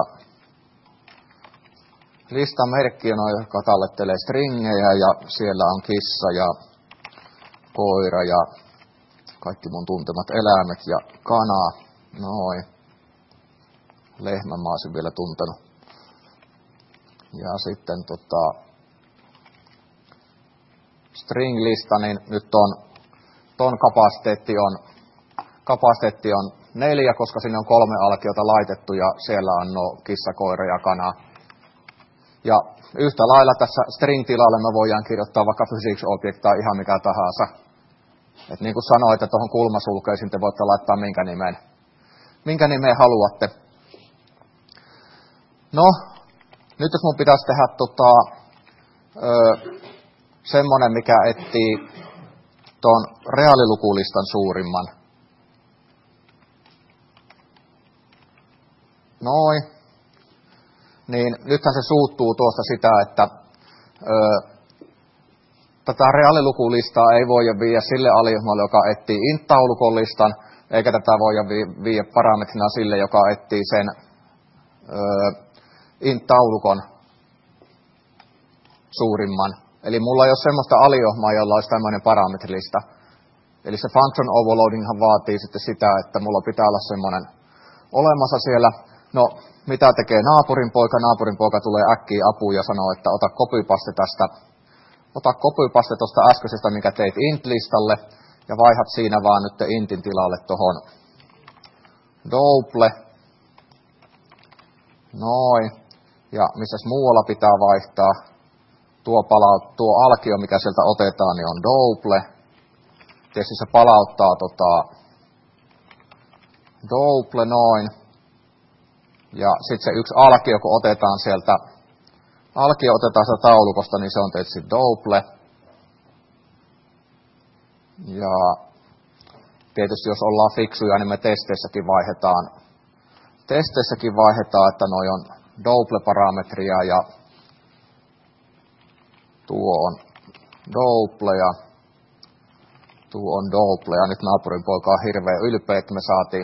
joka tallettelee stringejä, ja siellä on kissa ja koira ja kaikki mun tuntemat eläimet ja kana, noin. Lehmän mä olisin vielä tuntenut. Ja sitten string-lista, niin nyt ton kapasiteetti on 4, koska sinne on 3 alkiota laitettu ja siellä on kissa, koira ja kana. Ja yhtä lailla tässä string-tilalle me voidaan kirjoittaa vaikka physics-object tai ihan mikä tahansa. Et niin kuin sanoin, että tuohon kulmasulkeisiin te voitte laittaa minkä nimen haluatte. No, nyt jos mun pitäisi tehdä semmonen, mikä etsii tuon reaalilukulistan suurimman. Noin. Niin nythän se suuttuu tuosta sitä, että tätä reaalilukulistaa ei voida viedä sille aliohjelmalle, joka etsii int-taulukon listan, eikä tätä voida viedä parametrina sille, joka etsii sen int-taulukon suurimman. Eli mulla ei ole semmoista aliohjelmaa, jolla olisi tämmöinen parametrilista. Eli se function overloadinghan vaatii sitten sitä, että mulla pitää olla semmoinen olemassa siellä. No, mitä tekee naapurin poika? Naapurin poika tulee äkkiä apuun ja sanoo, että ota copypaste tuosta äskeisestä, mikä teit int-listalle, ja vaihdat siinä vaan nyt intin tilalle tuohon double. Noin. Ja missäs muualla pitää vaihtaa? Tuo alkio, mikä sieltä otetaan, niin on double. Tietysti se palauttaa double noin. Ja sitten se yksi alkio, kun otetaan sieltä taulukosta, niin se on tietysti double. Ja tietysti jos ollaan fiksuja, niin me testeissäkin vaihdetaan, että noi on double-parametria ja tuo on double ja tuo on double. Ja nyt naapurin poika on hirveän ylpeä, että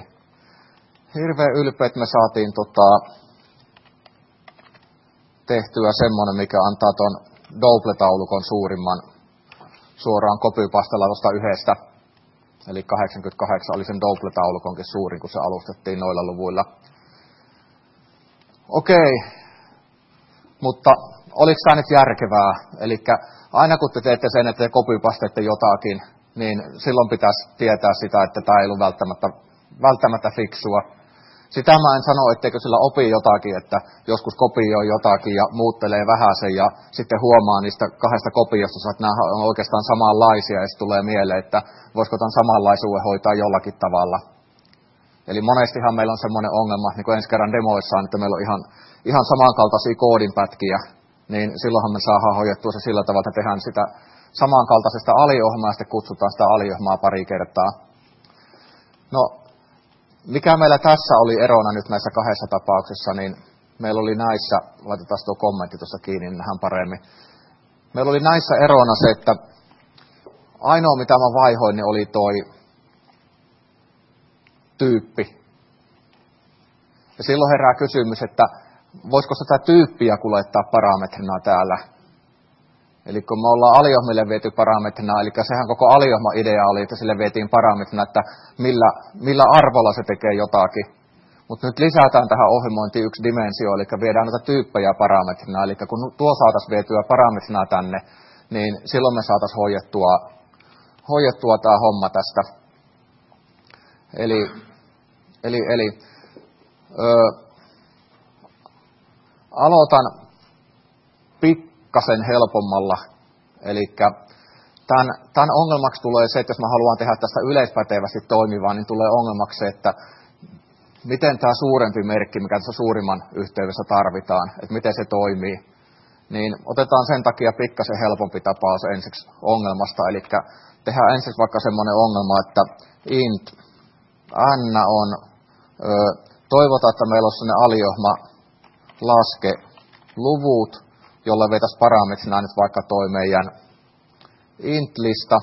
me saatiin tehtyä semmonen, mikä antaa ton double-taulukon suurimman suoraan copypastella tuosta yhdestä. Eli 88 oli sen double-taulukonkin suurin, kun se alustettiin noilla luvuilla. Okei, mutta oliko tämä nyt järkevää? Eli aina kun te teette sen, että te copypastette jotakin, niin silloin pitäisi tietää sitä, että tämä ei ollut välttämättä fiksua. Sitä mä en sano, etteikö sillä opi jotakin, että joskus kopioi jotakin ja muuttelee vähäsen ja sitten huomaa niistä 2 kopiosta, että nämä on oikeastaan samanlaisia ja sitten tulee mieleen, että voisiko tämän samanlaisuuden hoitaa jollakin tavalla. Eli monestihan meillä on semmoinen ongelma, niin kuin ensi kerran demoissaan, että meillä on ihan samankaltaisia koodinpätkiä niin silloinhan me saadaan hoidettua se sillä tavalla, että tehdään sitä samankaltaisesta aliohjelmaa ja sitten kutsutaan sitä aliohjelmaa pari kertaa. No, mikä meillä tässä oli erona nyt näissä kahdessa tapauksessa, niin meillä oli näissä, laitetaan tuo kommentti tuossa kiinni, niin nähdään paremmin. Meillä oli näissä erona se, että ainoa mitä mä vaihoin, niin oli toi tyyppi. Ja silloin herää kysymys, että voisiko sitä tyyppiä kuljettaa parametrina täällä. Eli kun me ollaan aliohmille viety parametrina, eli sehän koko aliohma-idea oli, että sille vietiin parametrina, että millä arvolla se tekee jotakin. Mutta nyt lisätään tähän ohjelmointiin yksi dimensio, eli viedään noita tyyppejä parametrina. Eli kun tuo saataisiin vietyä parametrina tänne, niin silloin me saataisiin hoidettua tämä homma tästä. Aloitan pikkasen helpommalla. Eli tämän ongelmaksi tulee se, että jos mä haluan tehdä tästä yleispätevästi toimivaa, niin tulee ongelmaksi se, että miten tämä suurempi merkki, mikä tässä suurimman yhteydessä tarvitaan, että miten se toimii, niin otetaan sen takia pikkasen helpompi tapaus ensiksi ongelmasta. Eli tehdään ensiksi vaikka semmoinen ongelma, että int n on, toivotaan, että meillä on sellainen aliohma laske luvut, jolle vietäisiin parametrina nyt vaikka toi meidän int-lista,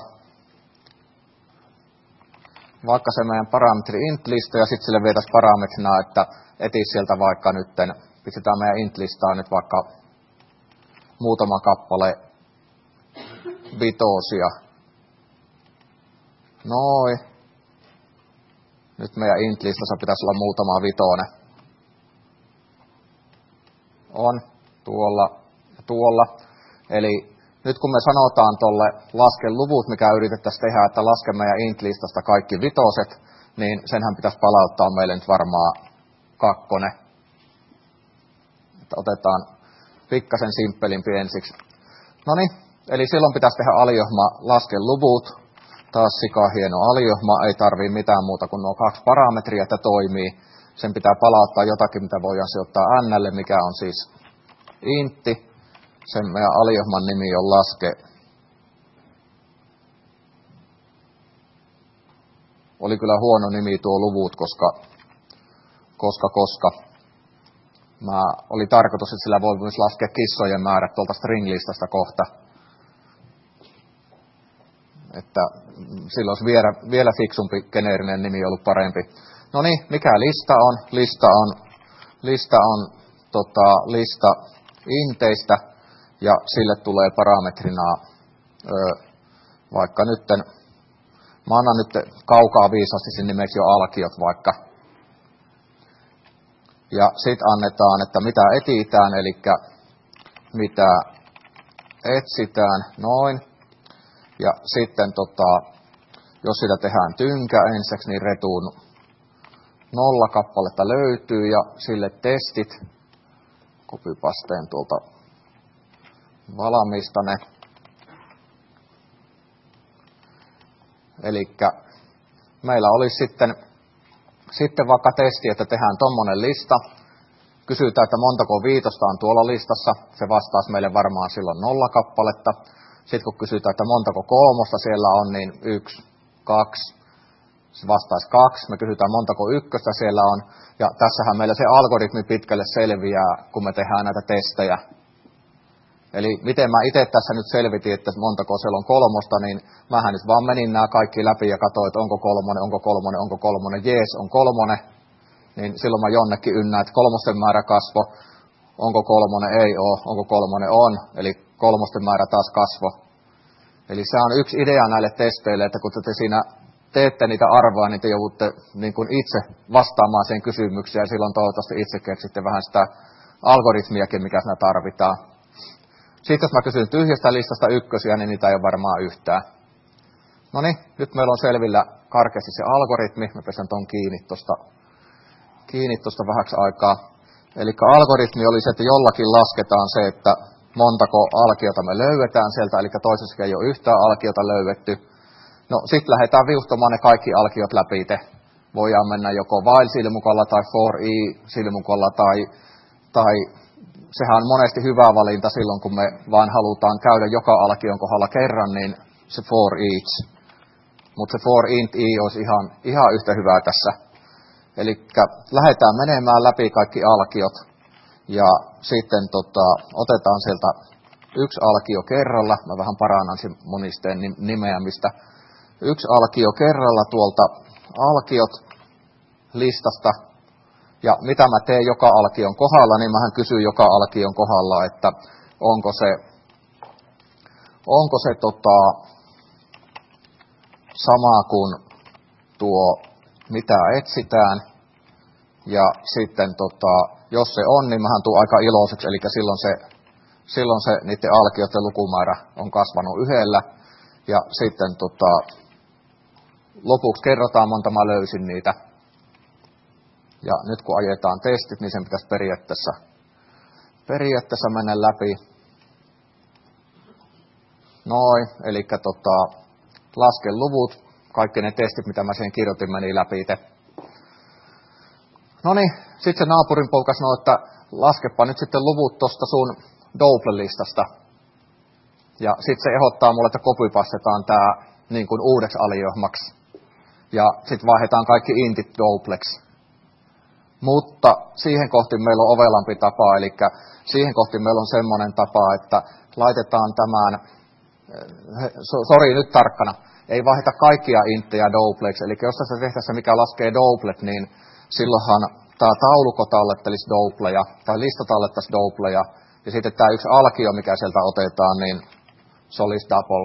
vaikka se meidän parametri int-lista, ja sitten sille vietäisiin parametrina, että etisi sieltä vaikka nytten, pistetään meidän int-listaan nyt vaikka muutama kappale vitosia. Noin. Nyt meidän int-listassa pitäisi olla muutama vitone. On tuolla ja tuolla. Eli nyt kun me sanotaan tuolle laske luvut, mikä yritettäisiin tehdä, että laske meidän int-listasta kaikki vitoset, niin senhän pitäisi palauttaa meille nyt varmaan 2. Että otetaan pikkasen simppelimpi ensiksi. Noniin, eli silloin pitäisi tehdä aliohma laske luvut. Taas sikahieno aliohma, ei tarvii mitään muuta kuin nuo 2 parametria, että toimii. Sen pitää palauttaa jotakin, mitä voidaan sijoittaa n:lle, mikä on siis intti. Sen meidän aliohman nimi on laske. Oli kyllä huono nimi tuo luvut, koska oli tarkoitus, että sillä voi myös laskea kissojen määrät tuolta string-listasta kohta. Että silloin olisi vielä fiksumpi geneerinen nimi ollut parempi. No niin, mikä lista on? Lista on lista inteistä ja sille tulee parametrina vaikka nytten, mä annan nyt kaukaa viisasti sen nimeksi jo alkiot vaikka. Ja sitten annetaan, että mitä etsitään, eli mitä etsitään, noin. Ja sitten jos sitä tehdään tynkä ensiksi, niin retuun 0 kappaletta löytyy ja sille testit. Copypasteen tuolta valmista ne. Elikkä meillä olisi sitten vaikka testi, että tehdään tommonen lista. Kysytään, että montako viitosta on tuolla listassa. Se vastaisi meille varmaan silloin 0 kappaletta. Sitten kun kysytään, että montako kolmosta siellä on, niin 1, 2. Se vastaisi 2. Me kysytään, montako ykköstä siellä on. Ja tässähän meillä se algoritmi pitkälle selviää, kun me tehdään näitä testejä. Eli miten mä itse tässä nyt selvitin, että montako siellä on kolmosta, niin mähän nyt vaan menin nämä kaikki läpi ja katsoin, että onko kolmonen, jees on 3. Niin silloin mä jonnekin ynnään, että kolmosten määrä kasvo, onko 3, ei ole, onko 3 on, eli kolmosten määrä taas kasvo. Eli se on yksi idea näille testeille, että kun te siinä teette niitä arvoja, niin te joudutte niin kuin itse vastaamaan siihen kysymykseen, ja silloin toivottavasti itse keksitte vähän sitä algoritmiakin, mikä siinä tarvitaan. Sitten jos mä kysyn tyhjästä listasta ykkösiä, niin niitä ei ole varmaan yhtään. No niin, nyt meillä on selvillä karkeasti se algoritmi. Mä pesän ton kiinni tosta vähäksi aikaa. Eli algoritmi oli se, että jollakin lasketaan se, että montako alkiota me löydetään sieltä, eli toisessa ei ole yhtään alkiota löydetty. No sitten lähdetään viuhtomaan ne kaikki alkiot läpi. Voidaan mennä joko while silmukalla tai for i silmukalla tai sehän on monesti hyvä valinta silloin, kun me vaan halutaan käydä joka alkion kohdalla kerran, niin se for each. Mutta se for int i olisi ihan yhtä hyvää tässä. Eli lähdetään menemään läpi kaikki alkiot ja sitten otetaan sieltä yksi alkio kerralla. Mä vähän parannan sen monisteen nimeämistä. Yksi alkio kerralla tuolta alkiot listasta. Ja mitä mä teen joka alkion kohdalla, niin mähän kysyn joka alkion kohdalla, että onko se sama kuin tuo, mitä etsitään. Ja sitten jos se on, niin mähän tuun aika iloiseksi, eli silloin se niiden alkioiden lukumäärä on kasvanut yhdellä. Ja sitten lopuksi kerrotaan, monta mä löysin niitä. Ja nyt kun ajetaan testit, niin sen pitäisi periaatteessa mennä läpi. Noin, eli lasken luvut, kaikki ne testit, mitä mä siihen kirjoitin, meni läpi itse. Noniin, sitten se naapurin poika sanoi, että laskepa nyt sitten luvut tuosta sun Double-listasta. Ja sitten se ehdottaa mulle, että copypastetaan tää niin kuin uudeksi aliohmaksi. Ja sitten vaihdetaan kaikki intit Doubleksi. Mutta siihen kohti meillä on ovelampi tapa, eli siihen kohti meillä on semmoinen tapa, että laitetaan tämän, nyt tarkkana, ei vaihdeta kaikkia inttejä Doubleiksi. Eli jos tässä tehtäisiin mikä laskee Doublet, niin silloinhan tämä taulukko tallettelisi Doubleja, tai lista tallettaisi Doubleja, ja sitten tämä yksi alkio, mikä sieltä otetaan, niin se olisi double.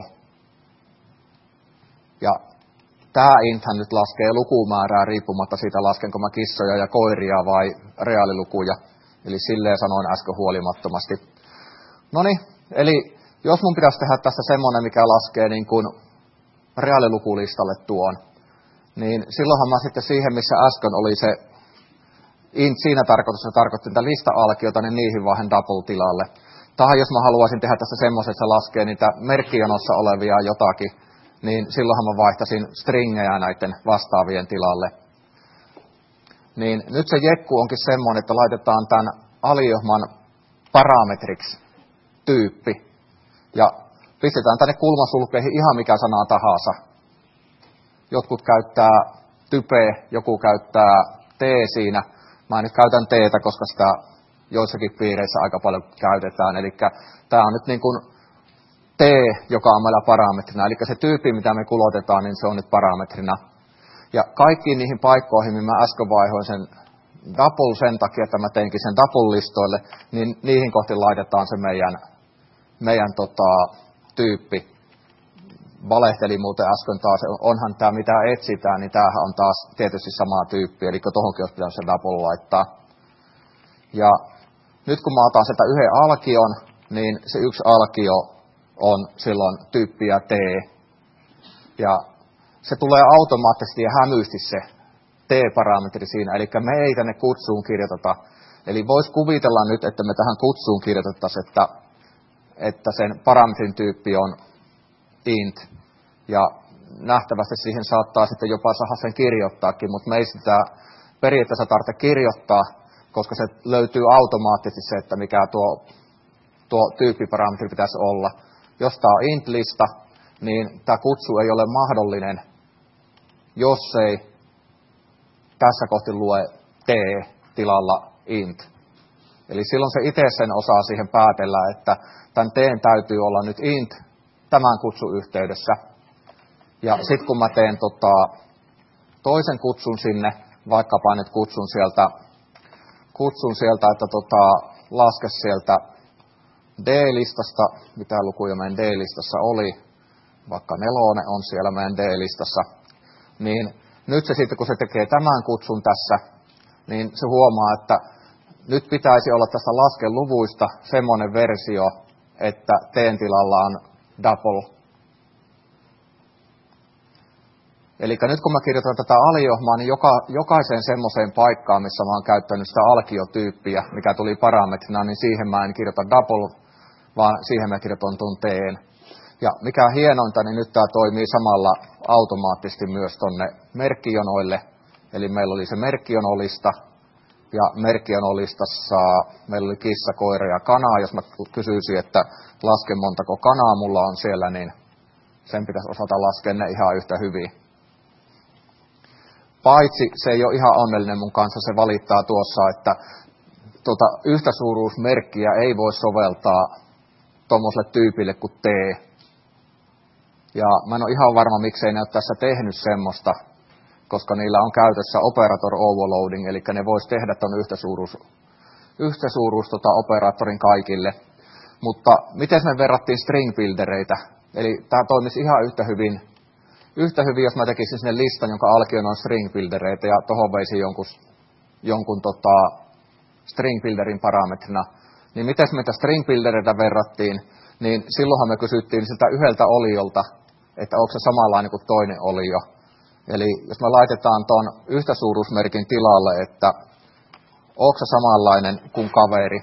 Ja tämä inthän nyt laskee lukumäärää riippumatta siitä, laskenko mä kissoja ja koiria vai reaalilukuja. Eli silleen sanoin äsken huolimattomasti. Noniin, eli jos mun pitäisi tehdä tässä semmoinen, mikä laskee niin kuin reaalilukulistalle tuon, niin silloinhan mä sitten siihen, missä äsken oli se int siinä tarkoituksessa tarkoitti niitä lista-alkiota, niin niihin vaihen double-tilalle. Tai jos mä haluaisin tehdä tässä semmoisen, että se laskee niitä merkkijonossa olevia jotakin, niin silloinhan mä vaihtaisin stringejä näiden vastaavien tilalle. Niin nyt se jekku onkin semmoinen, että laitetaan tämän aliohman parametriksi tyyppi. Ja pistetään tänne kulmasulkeihin ihan mikä sana tahansa. Jotkut käyttää type, joku käyttää t siinä. Mä nyt käytän teetä, koska sitä joissakin piireissä aika paljon käytetään. Eli tämä on nyt niin kuin t, joka on meillä parametrina. Eli se tyyppi, mitä me kulotetaan, niin se on nyt parametrina. Ja kaikkiin niihin paikkoihin, mihin mä äsken vaihoin sen double sen takia, että mä teinkin sen double-listoille, niin niihin kohti laitetaan se meidän tyyppi. Valehteli muuten äsken taas, onhan tämä mitä etsitään, niin tämähän on taas tietysti sama tyyppi, eli tuohonkin olisi pitänyt se double laittaa. Ja nyt kun mä otan sieltä yhden alkion, niin se yksi alkio on silloin tyyppiä T. Ja se tulee automaattisesti ja hämysti se T-parametri siinä, eli me ei tänne kutsuun kirjoiteta. Eli voisi kuvitella nyt, että me tähän kutsuun kirjoitettaisiin, että sen parametrin tyyppi on int. Ja nähtävästi siihen saattaa sitten jopa saada sen kirjoittaakin, mutta me ei sitä periaatteessa tarvitse kirjoittaa, koska se löytyy automaattisesti se, että mikä tuo tyyppiparametri pitäisi olla. Jos tämä on int-lista, niin tämä kutsu ei ole mahdollinen, jos ei tässä kohti lue t tilalla int. Eli silloin se itse sen osaa siihen päätellä, että tämän t:n täytyy olla nyt int tämän kutsun yhteydessä. Ja sitten kun mä teen toisen kutsun sinne, vaikkapa nyt kutsun sieltä että laske sieltä D-listasta, mitä lukuja meidän D-listassa oli, vaikka 4 on siellä meidän D-listassa, niin nyt se sitten kun se tekee tämän kutsun tässä, niin se huomaa, että nyt pitäisi olla tästä laskeluvuista semmoinen versio, että T:n tilalla on double. Eli nyt kun mä kirjoitan tätä aliohmaa, niin jokaiseen semmoiseen paikkaan, missä mä oon käyttänyt sitä alkiotyyppiä, mikä tuli parametrina, niin siihen mä en kirjoita double, vaan siihen mä kirjoitan tuon T:n. Ja mikä on hienointa, niin nyt tämä toimii samalla automaattisesti myös tonne merkkijonoille. Eli meillä oli se merkkijonolista, Ja merkkionolistassa meillä oli kissa, koira ja kana. Jos mä kysyisin, että laske montako kanaa mulla on siellä, niin sen pitäisi osata laskea ne ihan yhtä hyvin. Paitsi se ei ole ihan onnellinen mun kanssa, se valittaa tuossa, että yhtä suuruusmerkkiä ei voi soveltaa tuommoiselle tyypille kuin T. Ja mä en ole ihan varma, miksei ne ole tässä tehnyt semmoista, koska niillä on käytössä operator overloading, eli ne vois tehdä ton yhtä suuruus operaattorin kaikille. Mutta miten me verrattiin string buildereitä? Eli tämä toimisi ihan yhtä hyvin, jos mä tekisin sinne listan, jonka alkion on string buildereitä, ja tohon veisin jonkun string builderin parametrina. Niin miten me string buildereitä verrattiin, niin silloinhan me kysyttiin siltä yhdeltä oliolta, että onko se samanlainen kuin toinen olio. Eli jos me laitetaan tuon yhtä suuruusmerkin tilalle, että onko se samanlainen kuin kaveri,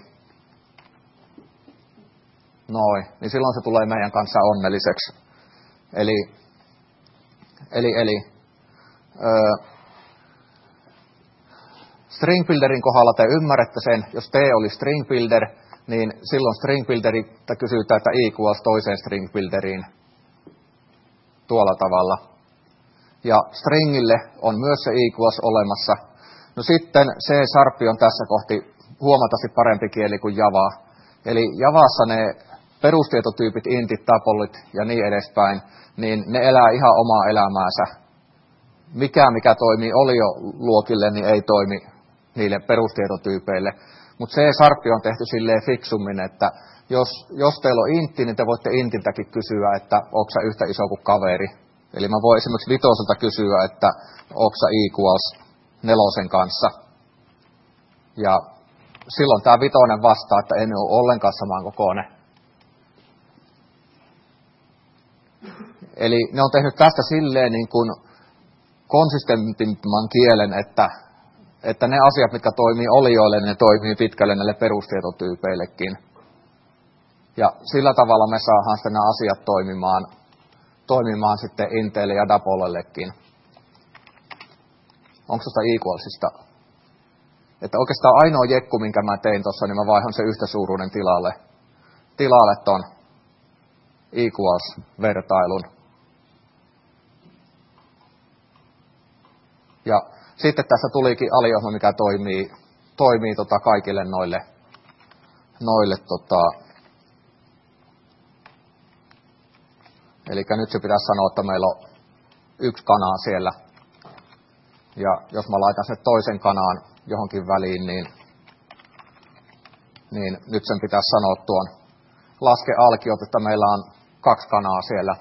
noin, niin silloin se tulee meidän kanssa onnelliseksi. Eli string builderin kohdalla te ymmärrätte sen, jos T oli string builder, niin silloin string builderiltä kysytään, että equals toiseen string builderiin tuolla tavalla. Ja stringille on myös se equals olemassa. No sitten C# on tässä kohti huomattavasti parempi kieli kuin Java. Eli Javassa ne perustietotyypit, intit, tupulit ja niin edespäin, niin ne elää ihan omaa elämäänsä. Mikä toimii olioluokille, niin ei toimi niille perustietotyypeille. Mutta C# on tehty silleen fiksummin, että jos teillä on intti, niin te voitte intiltäkin kysyä, että onko sä yhtä iso kuin kaveri. Eli mä voin esimerkiksi vitoselta kysyä, että onko sä equals 4 kanssa. Ja silloin tämä vitonen vastaa, että en ole ollenkaan samankokoinen. Eli ne on tehnyt tästä silleen niin kuin konsistentimman kielen, että ne asiat, mitkä toimii olioille, ne toimii pitkälle näille perustietotyypeillekin. Ja sillä tavalla me saadaan sitten nämä asiat toimimaan sitten Intelle ja Dapolellekin. Onko tuosta equalsista? Että oikeastaan ainoa jekku, minkä mä tein tuossa, niin mä vaihon se yhtä suuruuden tilalle ton equals-vertailun. Ja sitten tässä tulikin aliohjelma, mikä toimii kaikille noille eli nyt se pitäisi sanoa, että meillä on 1 kana siellä. Ja jos mä laitan sen toisen kanaan johonkin väliin, niin nyt sen pitäisi sanoa tuon laske alkiot, että meillä on 2 kanaa siellä.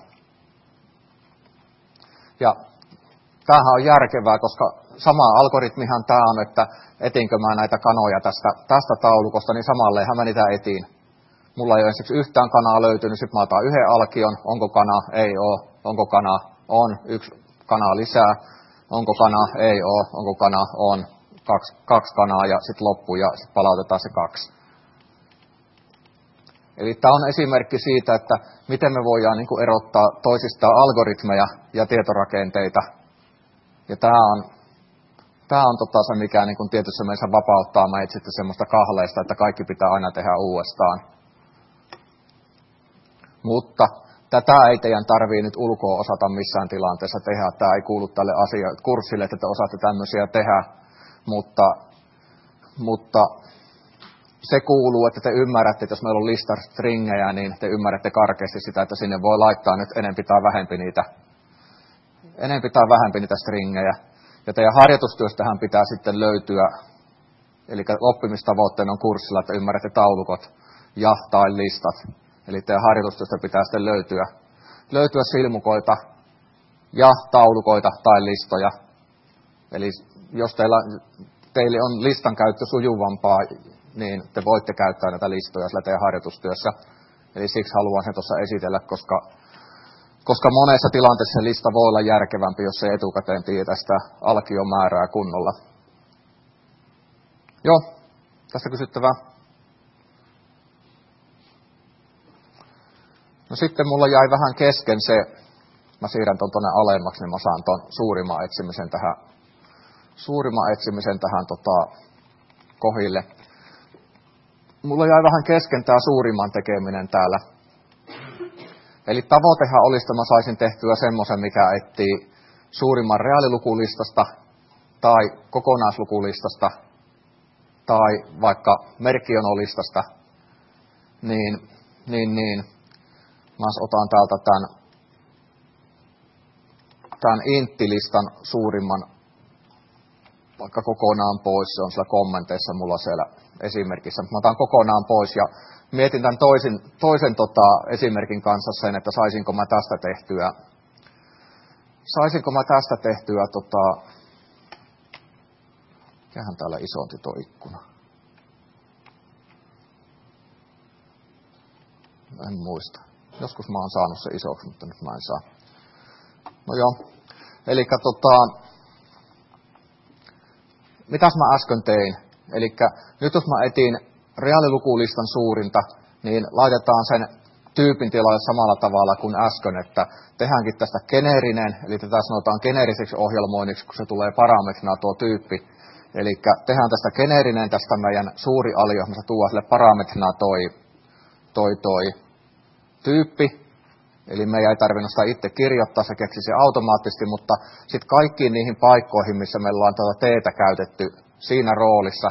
Ja tämähän on järkevää, koska sama algoritmihan tämä on, että etinkö mä näitä kanoja tästä taulukosta, niin samalleenhan mä niitä etin. Mulla ei ole ensiksi yhtään kanaa löytynyt, sitten mä otan 1 alkion, onko kana, ei oo, onko kana, on, 1 kanaa lisää, onko kana, ei oo, onko kana, on, 2 kanaa ja sitten loppu ja sitten palautetaan se 2. Eli tämä on esimerkki siitä, että miten me voidaan niin kuin erottaa toisistaan algoritmeja ja tietorakenteita. Ja tämä on se, mikä niin kuin tietyssä mielessä vapauttaa meitä sitten semmoista kahleista, että kaikki pitää aina tehdä uudestaan. Mutta tätä ei teidän tarvitse nyt ulkoa osata missään tilanteessa tehdä. Tämä ei kuulu tälle kurssille, että te osaatte tämmöisiä tehdä. Mutta se kuuluu, että te ymmärrätte, että jos meillä on lista stringejä, niin te ymmärrätte karkeasti sitä, että sinne voi laittaa nyt enempi tai vähempi niitä stringejä. Ja teidän harjoitustyöstähän pitää sitten löytyä, eli oppimistavoitteena on kurssilla, että ymmärrätte taulukot ja tai listat. Eli teidän harjoitustyöstä pitää sitten löytyä silmukoita ja taulukoita tai listoja. Eli jos teille on listan käyttö sujuvampaa, niin te voitte käyttää näitä listoja sillä teidän harjoitustyössä. Eli siksi haluan sen tuossa esitellä, koska monessa tilanteessa se lista voi olla järkevämpi, jos ei etukäteen tiedä sitä alkiomäärää kunnolla. Joo, tästä kysyttävää. No sitten mulla jäi vähän kesken se, mä siirrän ton tonne alemmaksi, niin mä saan ton suurimman etsimisen tähän kohille. Mulla jäi vähän kesken tämä suurimman tekeminen täällä. Eli tavoitehan olisi, että mä saisin tehtyä semmoisen, mikä etsii suurimman reaalilukulistasta tai kokonaislukulistasta tai vaikka merkkionolistasta. Niin. Mä otan täältä tämän inttilistan suurimman vaikka kokonaan pois. Se on siellä kommenteissa mulla siellä esimerkissä. Mä otan kokonaan pois ja mietin tämän toisen esimerkin kanssa sen, että saisinko mä tästä tehtyä mikähän täällä isompi tuo ikkuna. En muista. Joskus mä oon saanut se isoksi, mutta nyt mä en saa. No joo. Elikkä mitäs mä äsken tein? Elikkä nyt jos mä etin reaalilukulistan suurinta, niin laitetaan sen tyypin tilalle samalla tavalla kuin äsken, että tehdäänkin tästä geneerinen, eli tätä sanotaan geneeriseksi ohjelmoinniksi, kun se tulee parametrina tuo tyyppi. Eli tehdään tästä geneerinen tästä meidän suuri alio, missä tuodaan sille parametrina toi tyyppi, eli me ei tarvinnut sitä itse kirjoittaa, se keksi se automaattisesti, mutta sitten kaikkiin niihin paikkoihin, missä meillä on tätä teetä käytetty siinä roolissa,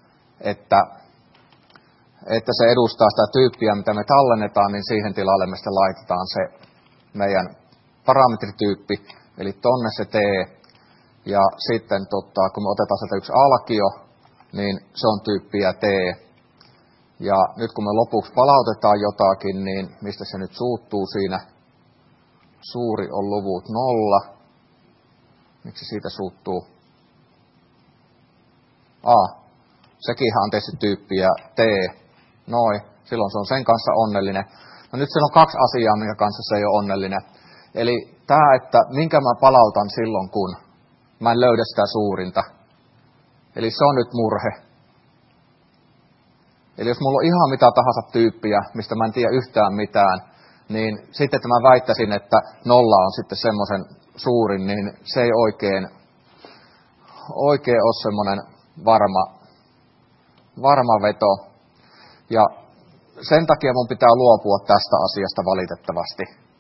että se edustaa sitä tyyppiä, mitä me tallennetaan, niin siihen tilalle me sitten laitetaan se meidän parametrityyppi, eli tonne se tee, ja sitten kun me otetaan sieltä yksi alkio, niin se on tyyppiä tee. Ja nyt kun me lopuksi palautetaan jotakin, niin mistä se nyt suuttuu siinä? Suuri on luvut 0. Miksi siitä suuttuu? Sekinhän on tietysti tyyppiä T. Noin, silloin se on sen kanssa onnellinen. No nyt siellä on kaksi asiaa, minkä kanssa se ei ole onnellinen. Eli tämä, että minkä mä palautan silloin, kun mä en löydä sitä suurinta. Eli se on nyt murhe. Eli jos mulla on ihan mitä tahansa tyyppiä, mistä mä en tiedä yhtään mitään, niin sitten että mä väittäisin, että 0 on sitten semmoisen suurin, niin se ei oikein ole semmoinen varma veto. Ja sen takia mun pitää luopua tästä asiasta valitettavasti.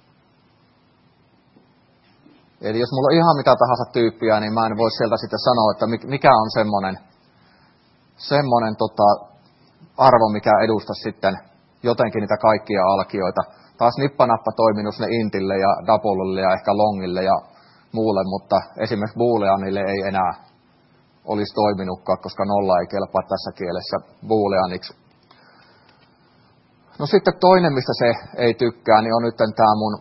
Eli jos mulla on ihan mitä tahansa tyyppiä, niin mä en voi sieltä sitten sanoa, että mikä on semmoinen arvo, mikä edustaisi sitten jotenkin niitä kaikkia alkioita. Taas nippanappa toiminut sinne intille ja doublelle ja ehkä longille ja muulle, mutta esimerkiksi booleanille ei enää olisi toiminutkaan, koska 0 ei kelpaa tässä kielessä booleaniksi. No sitten toinen, mistä se ei tykkää, niin on nyt tämä mun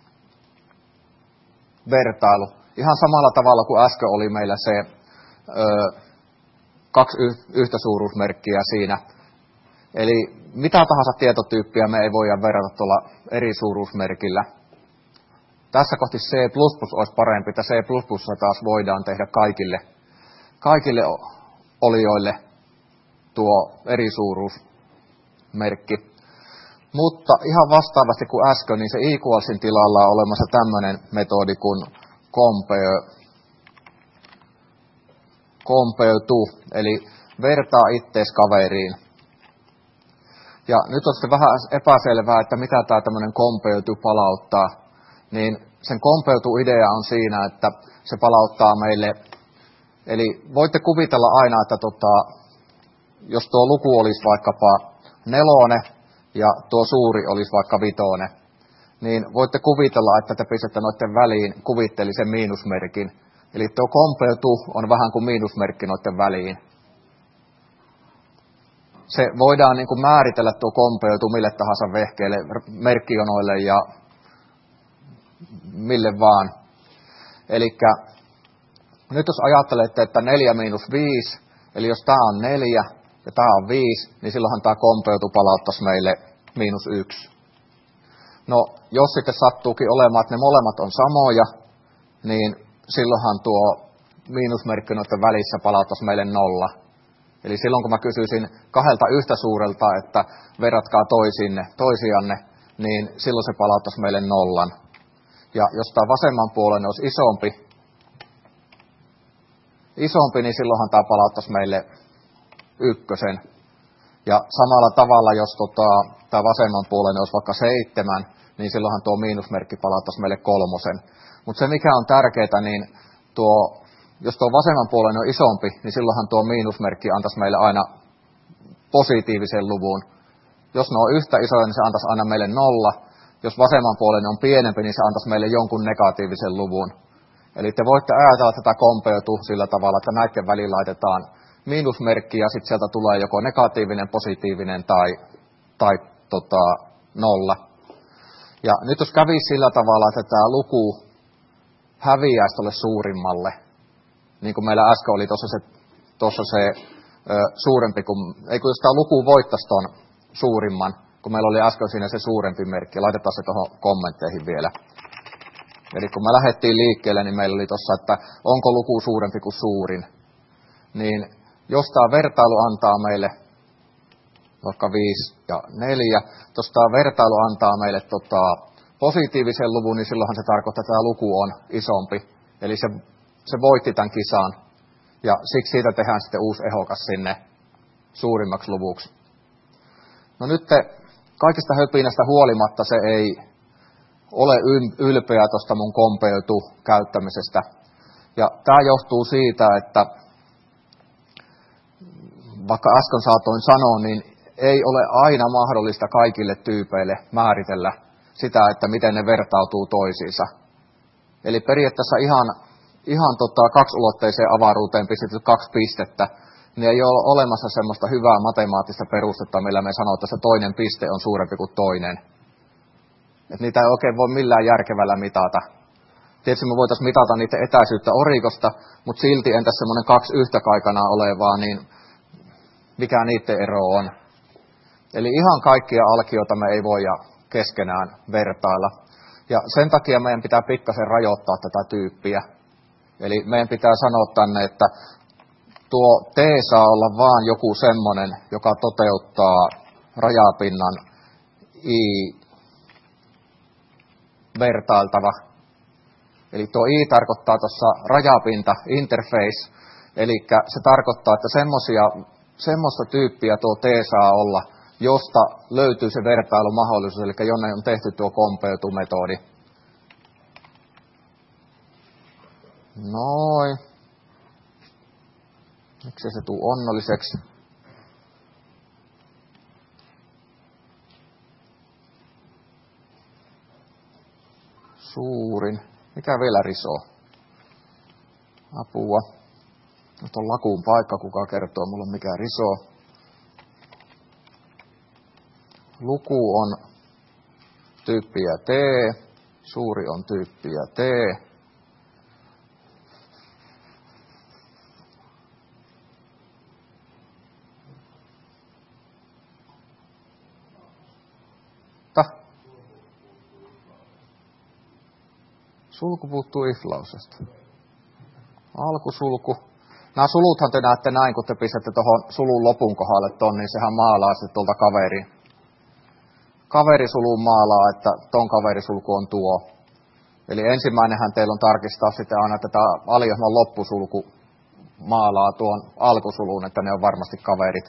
vertailu. Ihan samalla tavalla kuin äsken oli meillä se 2 yhtä suuruusmerkkiä siinä. Eli mitä tahansa tietotyyppiä me ei voida verrata tuolla eri suuruusmerkillä. Tässä kohti C++ olisi parempi, että C++ taas voidaan tehdä kaikille olioille tuo eri suuruusmerkki. Mutta ihan vastaavasti kuin äsken, niin se equalsin tilalla on olemassa tämmöinen metodi kuin compare to, eli vertaa ittees kaveriin. Ja nyt on sitten vähän epäselvää, että mitä tämä tämmöinen compare to palauttaa. Niin sen compare to idea on siinä, että se palauttaa meille, eli voitte kuvitella aina, että jos tuo luku olisi vaikkapa 4 ja tuo suuri olisi vaikka 5, niin voitte kuvitella, että te pistätte noiden väliin kuvittelisen miinusmerkin. Eli tuo compare to on vähän kuin miinusmerkki noiden väliin. Se voidaan niin kuin määritellä tuo compare to mille tahansa vehkeille, merkkionoille ja mille vaan. Elikkä nyt jos ajattelette, että 4 miinus 5, eli jos tämä on 4 ja tämä on 5, niin silloinhan tämä compare to palauttaisi meille -1. No, jos sitten sattuukin olemaan, että ne molemmat on samoja, niin silloinhan tuo miinusmerkki noiden välissä palauttaisi meille 0. Eli silloin kun mä kysyisin 2 yhtä suurelta, että verratkaa toisianne, niin silloin se palauttaisi meille 0. Ja jos tämä vasemman puolen olisi isompi, niin silloinhan tämä palauttaisi meille ykkösen. Ja samalla tavalla, jos tämä vasemman puolen olisi vaikka 7, niin silloinhan tuo miinusmerkki palauttaisi meille 3. Mutta se mikä on tärkeää, niin jos tuo vasemman puolen on isompi, niin silloinhan tuo miinusmerkki antaisi meille aina positiivisen luvun. Jos ne on yhtä isoja, niin se antaisi aina meille 0. Jos vasemman puolen on pienempi, niin se antaisi meille jonkun negatiivisen luvun. Eli te voitte ajatella tätä kompeutua sillä tavalla, että näiden väliin laitetaan miinusmerkki ja sitten sieltä tulee joko negatiivinen, positiivinen tai 0. Ja nyt jos kävisi sillä tavalla, että tämä luku häviäisi tuolle suurimmalle, niin kuin meillä äsken oli tuossa se suurempi, jos tämä luku voittaisi tuon suurimman, kun meillä oli äsken siinä se suurempi merkki. Laitetaan se tuohon kommentteihin vielä. Eli kun me lähdettiin liikkeelle, niin meillä oli tuossa, että onko luku suurempi kuin suurin. Niin jos tämä vertailu antaa meille vaikka 5 ja 4, jos tämä vertailu antaa meille positiivisen luvun, niin silloinhan se tarkoittaa, että tämä luku on isompi. Eli se voitti tämän kisan. Ja siksi siitä tehdään sitten uusi ehokas sinne suurimmaksi luvuksi. No nyt kaikista höpinästä huolimatta se ei ole ylpeä tuosta mun kompeutu käyttämisestä. Ja tämä johtuu siitä, että vaikka äsken saatoin sanoa, niin ei ole aina mahdollista kaikille tyypeille määritellä sitä, että miten ne vertautuu toisiinsa. Eli periaatteessa ihan kaksiulotteiseen avaruuteen pistetty 2 pistettä, niin ei ole olemassa semmoista hyvää matemaattista perustetta, millä me sanoo, että se toinen piste on suurempi kuin toinen. Et niitä ei oikein voi millään järkevällä mitata. Tietysti me voitaisiin mitata niiden etäisyyttä orikosta, mutta silti entäs semmoinen 2 yhtäkaikana olevaa, niin mikä niiden ero on. Eli ihan kaikkia alkioita me ei voida keskenään vertailla. Ja sen takia meidän pitää pikkasen rajoittaa tätä tyyppiä. Eli meidän pitää sanoa tänne, että tuo T saa olla vaan joku semmoinen, joka toteuttaa rajapinnan I vertailtava. Eli tuo I tarkoittaa tuossa rajapinta, interface, eli se tarkoittaa, että semmoista tyyppiä tuo T saa olla, josta löytyy se vertailumahdollisuus, eli jonne on tehty tuo kompeutumetodi. Noin. Miksi se tuu onnolliseksi? Suurin. Mikä vielä risoo? Apua. Nyt on lakuun paikka, kuka kertoo mulle mikä risoo. Luku on tyyppiä T. Suuri on tyyppiä T. Sulku puuttuu iflausesta. Alkusulku. Nämä suluthan te näette näin, kun te pistätte tuohon sulun lopun kohdalle ton, niin sehän maalaa sitten tuolta kaveriin. Kaverisuluun maalaa, että ton kaverisulku on tuo. Eli ensimmäinenhän teillä on tarkistaa sitten aina, että tämä aliohjelman loppusulku maalaa tuon alkusuluun, että ne on varmasti kaverit.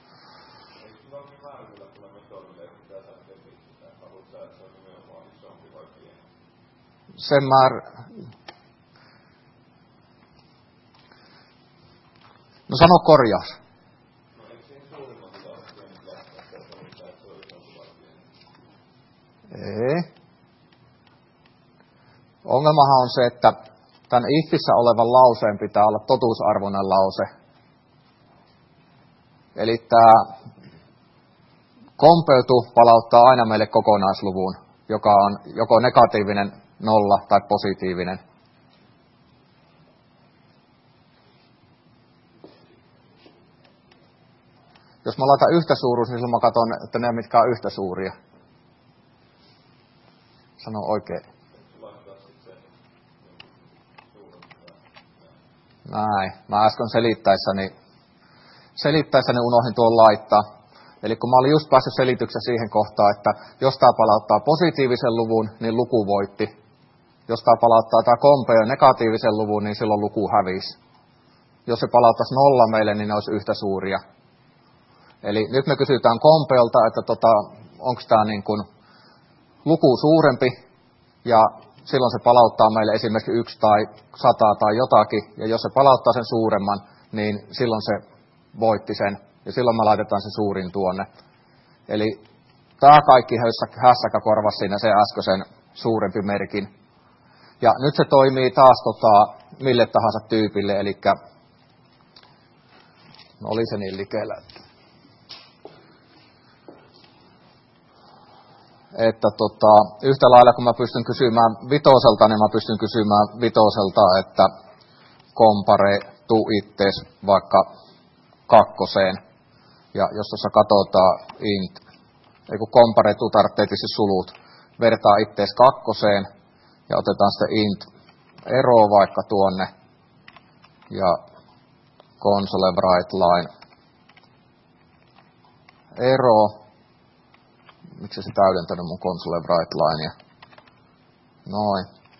Sen No sano korjaus. Ei. Ongelmahan on se, että tämän ifissä olevan lauseen pitää olla totuusarvoinen lause. Eli tämä kompeutu palauttaa aina meille kokonaisluvun, joka on joko negatiivinen 0 tai positiivinen. Jos mä laitan yhtä suuruus, niin silloin mä katson, että ne mitkä on yhtä suuria. Sano oikein. Näin. Mä äsken selittäessäni unohdin tuon laittaa. Eli kun mä olin just päässyt selityksessä siihen kohtaan, että jos tämä palauttaa positiivisen luvun, niin luku voitti. Jos tämä palauttaa tämä kompeo negatiivisen luvun, niin silloin luku hävisi. Jos se palauttaisi 0 meille, niin ne olisi yhtä suuria. Eli nyt me kysytään kompeolta, että onko tämä niin kuin luku suurempi, ja silloin se palauttaa meille esimerkiksi 1 tai 100 tai jotakin, ja jos se palauttaa sen suuremman, niin silloin se voitti sen, ja silloin me laitetaan se suurin tuonne. Eli tämä kaikki hässäkkä korvasi siinä se äskeisen suurempi merkin. Ja nyt se toimii taas mille tahansa tyypille, eli no oli se niin likellä, että yhtä lailla kun mä pystyn kysymään vitoselta, niin mä pystyn kysymään vitoselta, että compare tu ittees vaikka 2. Ja jos tuossa katsotaan int, kun compare tu tarvitsee tietysti sulut, vertaa ittees 2, ja otetaan sitten int ero vaikka tuonne, ja console write line ero. Miksi se täydentänyt mun console write linea? Noin.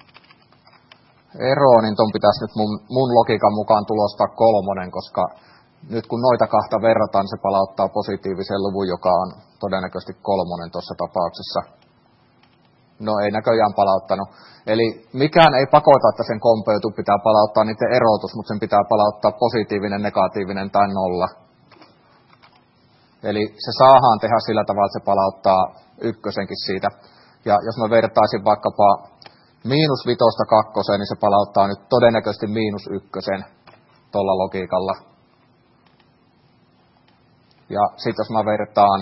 Ero, niin ton pitäisi nyt mun logiikan mukaan tulostaa 3, koska nyt kun noita kahta verrataan, niin se palauttaa positiivisen luvun, joka on todennäköisesti 3 tuossa tapauksessa. No ei näköjään palauttanut. Eli mikään ei pakota, että sen kompeutu pitää palauttaa niiden erotus, mutta sen pitää palauttaa positiivinen, negatiivinen tai 0. Eli se saadaan tehdä sillä tavalla, että se palauttaa 1 siitä. Ja jos mä vertaisin vaikkapa -5 2, niin se palauttaa nyt todennäköisesti -1 tuolla logiikalla. Ja sitten jos mä vertaan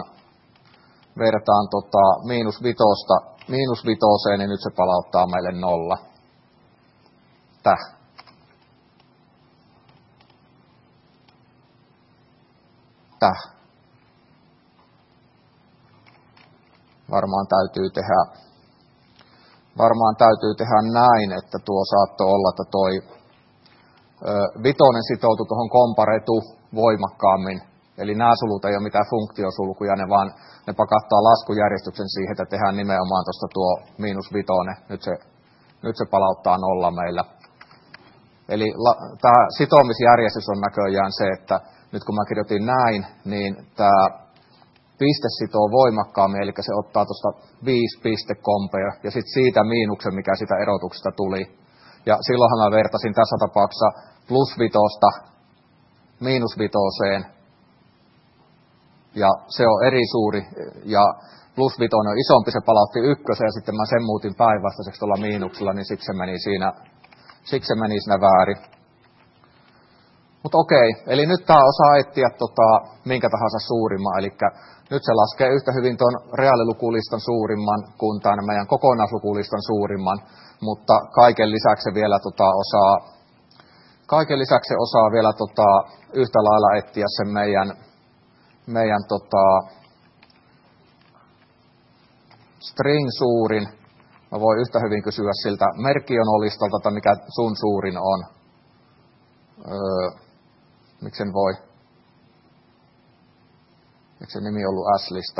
-5, niin nyt se palauttaa meille 0. Täh. Varmaan täytyy tehdä näin, että tuo saattoi olla, että toi 5 sitoutui tuohon comparetu voimakkaammin. Eli nämä sulut ei ole mitään funktiosulkuja, ne pakattaa laskujärjestyksen siihen, että tehdään nimenomaan tuosta tuo -5. Nyt se palauttaa 0 meillä. Eli tämä sitomisjärjestys on näköjään se, että nyt kun mä kirjoitin näin, niin tämä piste sitoo voimakkaammin, eli se ottaa tuosta 5 piste compare, ja sitten siitä miinuksen, mikä sitä erotuksesta tuli. Ja silloinhan mä vertasin tässä tapauksessa +5 -5, ja se on eri suuri, ja +5 on isompi, se palautti 1, ja sitten mä sen muutin päinvastaiseksi tuolla miinuksella, niin siksi se meni siinä väärin. Mutta okei, eli nyt tämä osaa etsiä minkä tahansa suurimman, eli nyt se laskee yhtä hyvin tuon reaalilukulistan suurimman kuin tämän meidän kokonaislukulistan suurimman, mutta kaiken lisäksi se vielä osaa vielä yhtä lailla etsiä sen meidän string suurin. Mä voin yhtä hyvin kysyä siltä merkkionolistalta, että mikä sun suurin on. Miksen voi? Eikö se nimi ollut S-lista?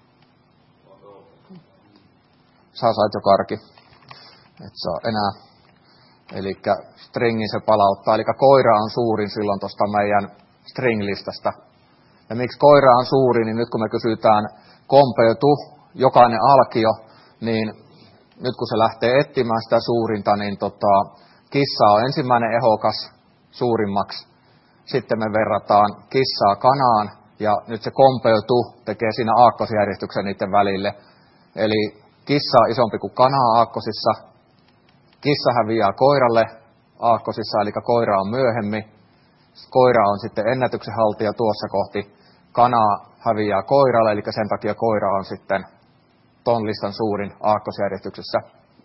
Sä sait jo karki. Et saa enää. Eli stringin se palauttaa. Eli koira on suurin silloin tuosta meidän string-listasta. Ja miksi koira on suuri, niin nyt kun me kysytään compare jokainen alkio, niin nyt kun se lähtee etsimään sitä suurinta, niin kissa on ensimmäinen ehokas suurimmaksi. Sitten me verrataan kissaa kanaan, ja nyt se compare tekee siinä aakkosjärjestyksen niiden välille. Eli kissa on isompi kuin kana aakkosissa. Kissa häviää koiralle aakkosissa, eli koira on myöhemmin. Koira on sitten ennätyksen haltija tuossa kohti. Kana häviää koiralle, eli sen takia koira on sitten ton listan suurin aakkosjärjestyksessä.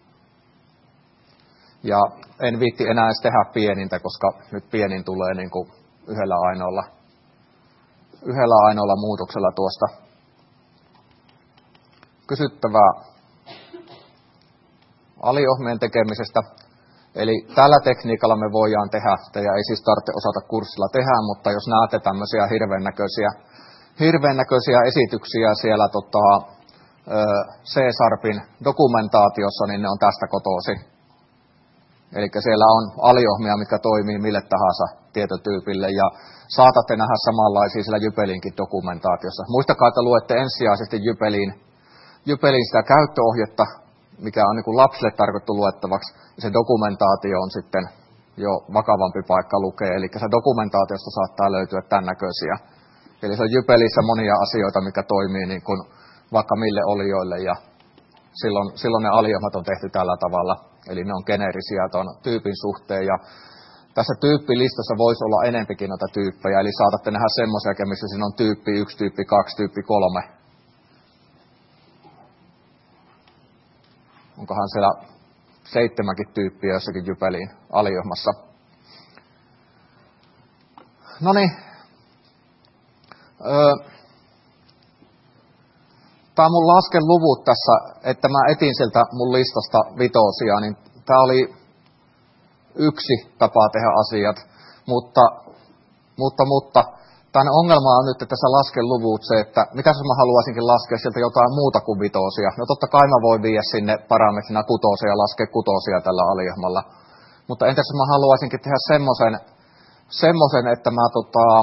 Ja en viitti enää edes tehdä pienintä, koska nyt pienin tulee niin kuin yhdellä ainoalla muutoksella tuosta. Kysyttävää aliohmien tekemisestä. Eli tällä tekniikalla me voidaan tehdä, teidän ei siis tarvitse osata kurssilla tehdä, mutta jos näette tämmöisiä hirveän näköisiä esityksiä siellä C-Sharpin dokumentaatiossa, niin ne on tästä kotoisin. Eli siellä on aliohmia, mitkä toimii mille tahansa tietotyypille ja saatatte nähdä samanlaisia siellä Jypelinkin dokumentaatiossa. Muistakaa, että luette ensisijaisesti Jypelin sitä käyttöohjetta, mikä on niin kuin lapsille tarkoitettu luettavaksi, ja se dokumentaatio on sitten jo vakavampi paikka lukea, eli se dokumentaatiosta saattaa löytyä tämän näköisiä. Eli se on Jypelissä monia asioita, mikä toimii niin kuin vaikka mille olioille, ja silloin ne aliohmat on tehty tällä tavalla, eli ne on geneerisiä tuon tyypin suhteen, ja tässä tyyppilistassa voisi olla enempikin noita tyyppejä, eli saatatte nähdä semmoisia, missä siinä on tyyppi 1, tyyppi 2, tyyppi 3. Onkohan siellä 7 tyyppiä jossakin Jypeliin aliohmassa. Noniin. Tämä on mun lasken luvut tässä, että mä etin sieltä mun listasta vitosia, niin tämä oli yksi tapa tehdä asiat, mutta tämän ongelma on nyt, että tässä lasken luvut se, että mitä jos mä haluaisinkin laskea sieltä jotain muuta kuin vitosia. No totta kai mä voin viedä sinne parametrina kutosia ja laskea kutosia tällä aliohmalla, mutta entäs jos mä haluaisinkin tehdä semmoisen että mä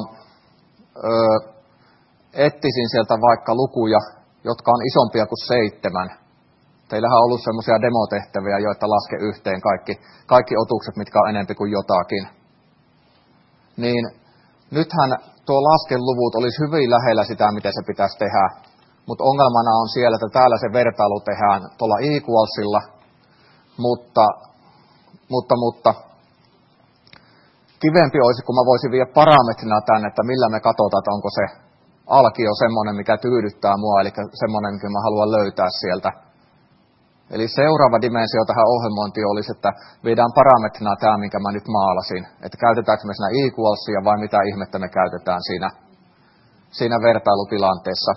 etsisin sieltä vaikka lukuja, jotka on isompia kuin 7. Teillähän on ollut semmoisia demotehtäviä, joita laske yhteen kaikki otukset, mitkä on enempi kuin jotakin. Niin nythän tuo laskeluvut olisi hyvin lähellä sitä, miten se pitäisi tehdä. Mutta ongelmana on siellä, että täällä se vertailu tehdään tuolla equalsilla, mutta kivempi olisi, kun mä voisin viedä parametrina tänne, että millä me katsotaan, että onko se alkio semmoinen, mikä tyydyttää mua, eli semmoinen, mikä mä haluan löytää sieltä. Eli seuraava dimensio tähän ohjelmointiin olisi, että viedään parametrina tämä, minkä mä nyt maalasin. Että käytetäänkö me siinä equalsia vai mitä ihmettä me käytetään siinä vertailutilanteessa.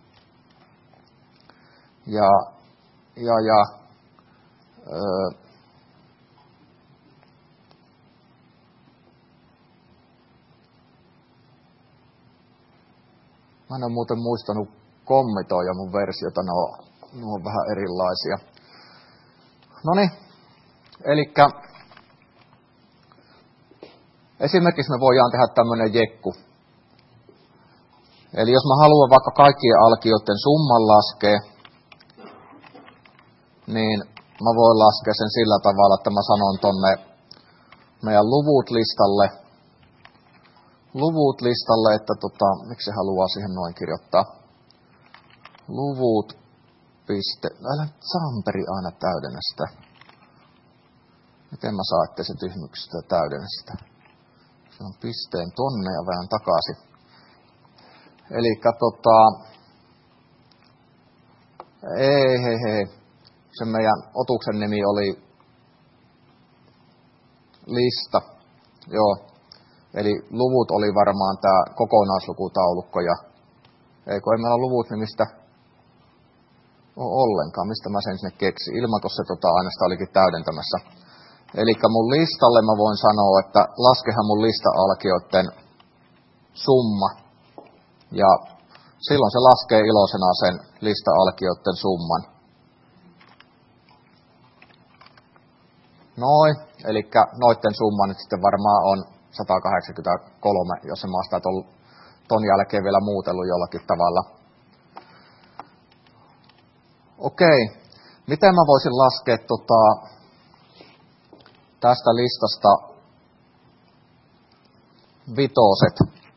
Mä en ole muuten muistanut kommitoida mun versiota, ne on vähän erilaisia. Noniin, elikkä esimerkiksi me voidaan tehdä tämmöinen jekku. Eli jos mä haluan vaikka kaikkien alkioiden summan laskea, niin mä voin laskea sen sillä tavalla, että mä sanon tonne meidän luvut listalle, että miksi se haluaa siihen noin kirjoittaa. Luvut, piste, älä Samperi aina täydennä sitä. Miten mä saan, se tyhmyksestä täydennä sitä? Se on pisteen tonne ja vähän takaisin. Elikkä ei. Se meidän otuksen nimi oli lista. Joo. Eli luvut oli varmaan tämä kokonaislukutaulukko ja eikö ei meillä luvut nimistä ole ollenkaan. Mistä mä sen sinne keksin? Ilmakos se aina sitä olikin täydentämässä. Eli mun listalle mä voin sanoa, että laskehan mun lista-alkioiden summa. Ja silloin se laskee iloisena sen lista-alkioiden summan. Noin, eli noitten summa nyt sitten varmaan on 183, jos en mä sitä ton jälkeen vielä muutellut jollakin tavalla. Okei, miten mä voisin laskea tästä listasta vitoset?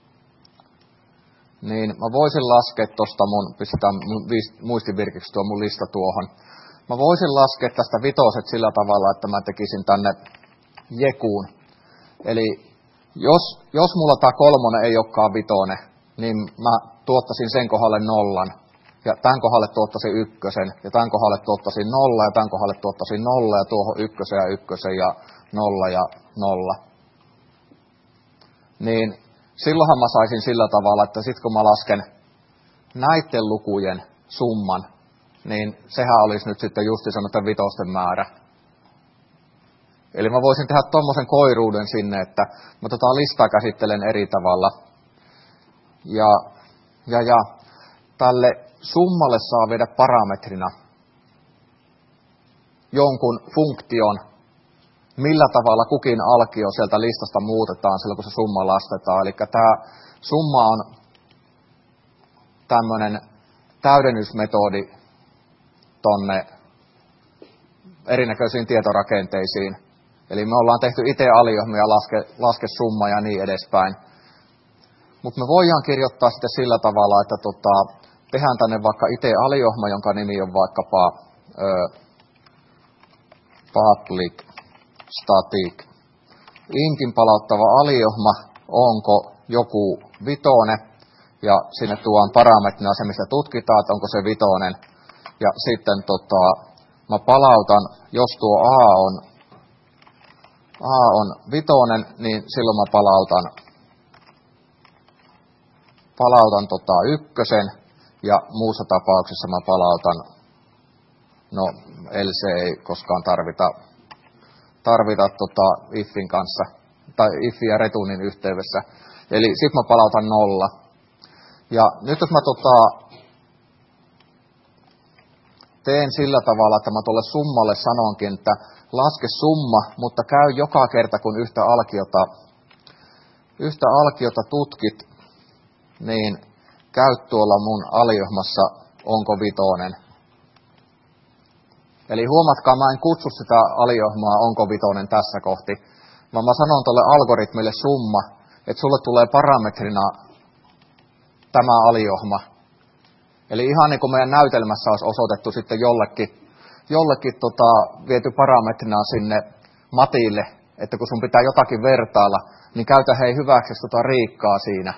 Niin mä voisin laskea tosta pistetään muistivirkiksi tuo mun lista tuohon. Mä voisin laskea tästä vitoset sillä tavalla, että mä tekisin tänne jekuun. Eli jos mulla tää 3 ei olekaan vitone, niin mä tuottaisin sen kohdalle 0. Ja tämän kohdalle tuottaisin 1. Ja tämän kohdalle tuottaisin 0. Ja tämän kohdalle tuottaisin 0. Ja tuohon 1 ja 1 ja 0 ja 0. Niin silloinhan mä saisin sillä tavalla, että sit kun mä lasken näiden lukujen summan, niin sehän olisi nyt sitten justi sanotaan vitosten määrä. Eli mä voisin tehdä tommosen koiruuden sinne, että mä listaa käsittelen eri tavalla. Ja tälle summalle saa viedä parametrina jonkun funktion, millä tavalla kukin alkio sieltä listasta muutetaan silloin, kun se summa lasketaan. Eli tämä summa on tämmöinen täydennysmetodi tonne erinäköisiin tietorakenteisiin. Eli me ollaan tehty itse aliohmia, laske summa ja niin edespäin. Mutta me voidaan kirjoittaa sitten sillä tavalla, että tehdään tänne vaikka itse aliohma, jonka nimi on vaikkapa public static. Intin palauttava aliohma, onko joku vitone, ja sinne tuodaan parametrina se, mistä tutkitaan, että onko se vitonen. Ja sitten mä palautan, jos tuo A on vitonen, niin silloin mä palautan ykkösen, ja muussa tapauksessa mä palautan, no else ei koskaan tarvita ifin kanssa, tai ifin ja retunin yhteydessä. Eli sit mä palautan 0. Ja nyt jos mä teen sillä tavalla, että mä tuolle summalle sanonkin, että laske summa, mutta käy joka kerta, kun yhtä alkiota tutkit, niin käy tuolla mun aliohmassa, onko vitonen. Eli huomatkaa, mä en kutsu sitä aliohmaa, onko vitonen tässä kohti, vaan mä sanon tuolle algoritmille summa, että sulle tulee parametrina tämä aliohma. Eli ihan niin kuin meidän näytelmässä olisi osoitettu sitten jollekin viety parametrina sinne matille, että kun sun pitää jotakin vertailla, niin käytä hei hyväksi riikkaa siinä.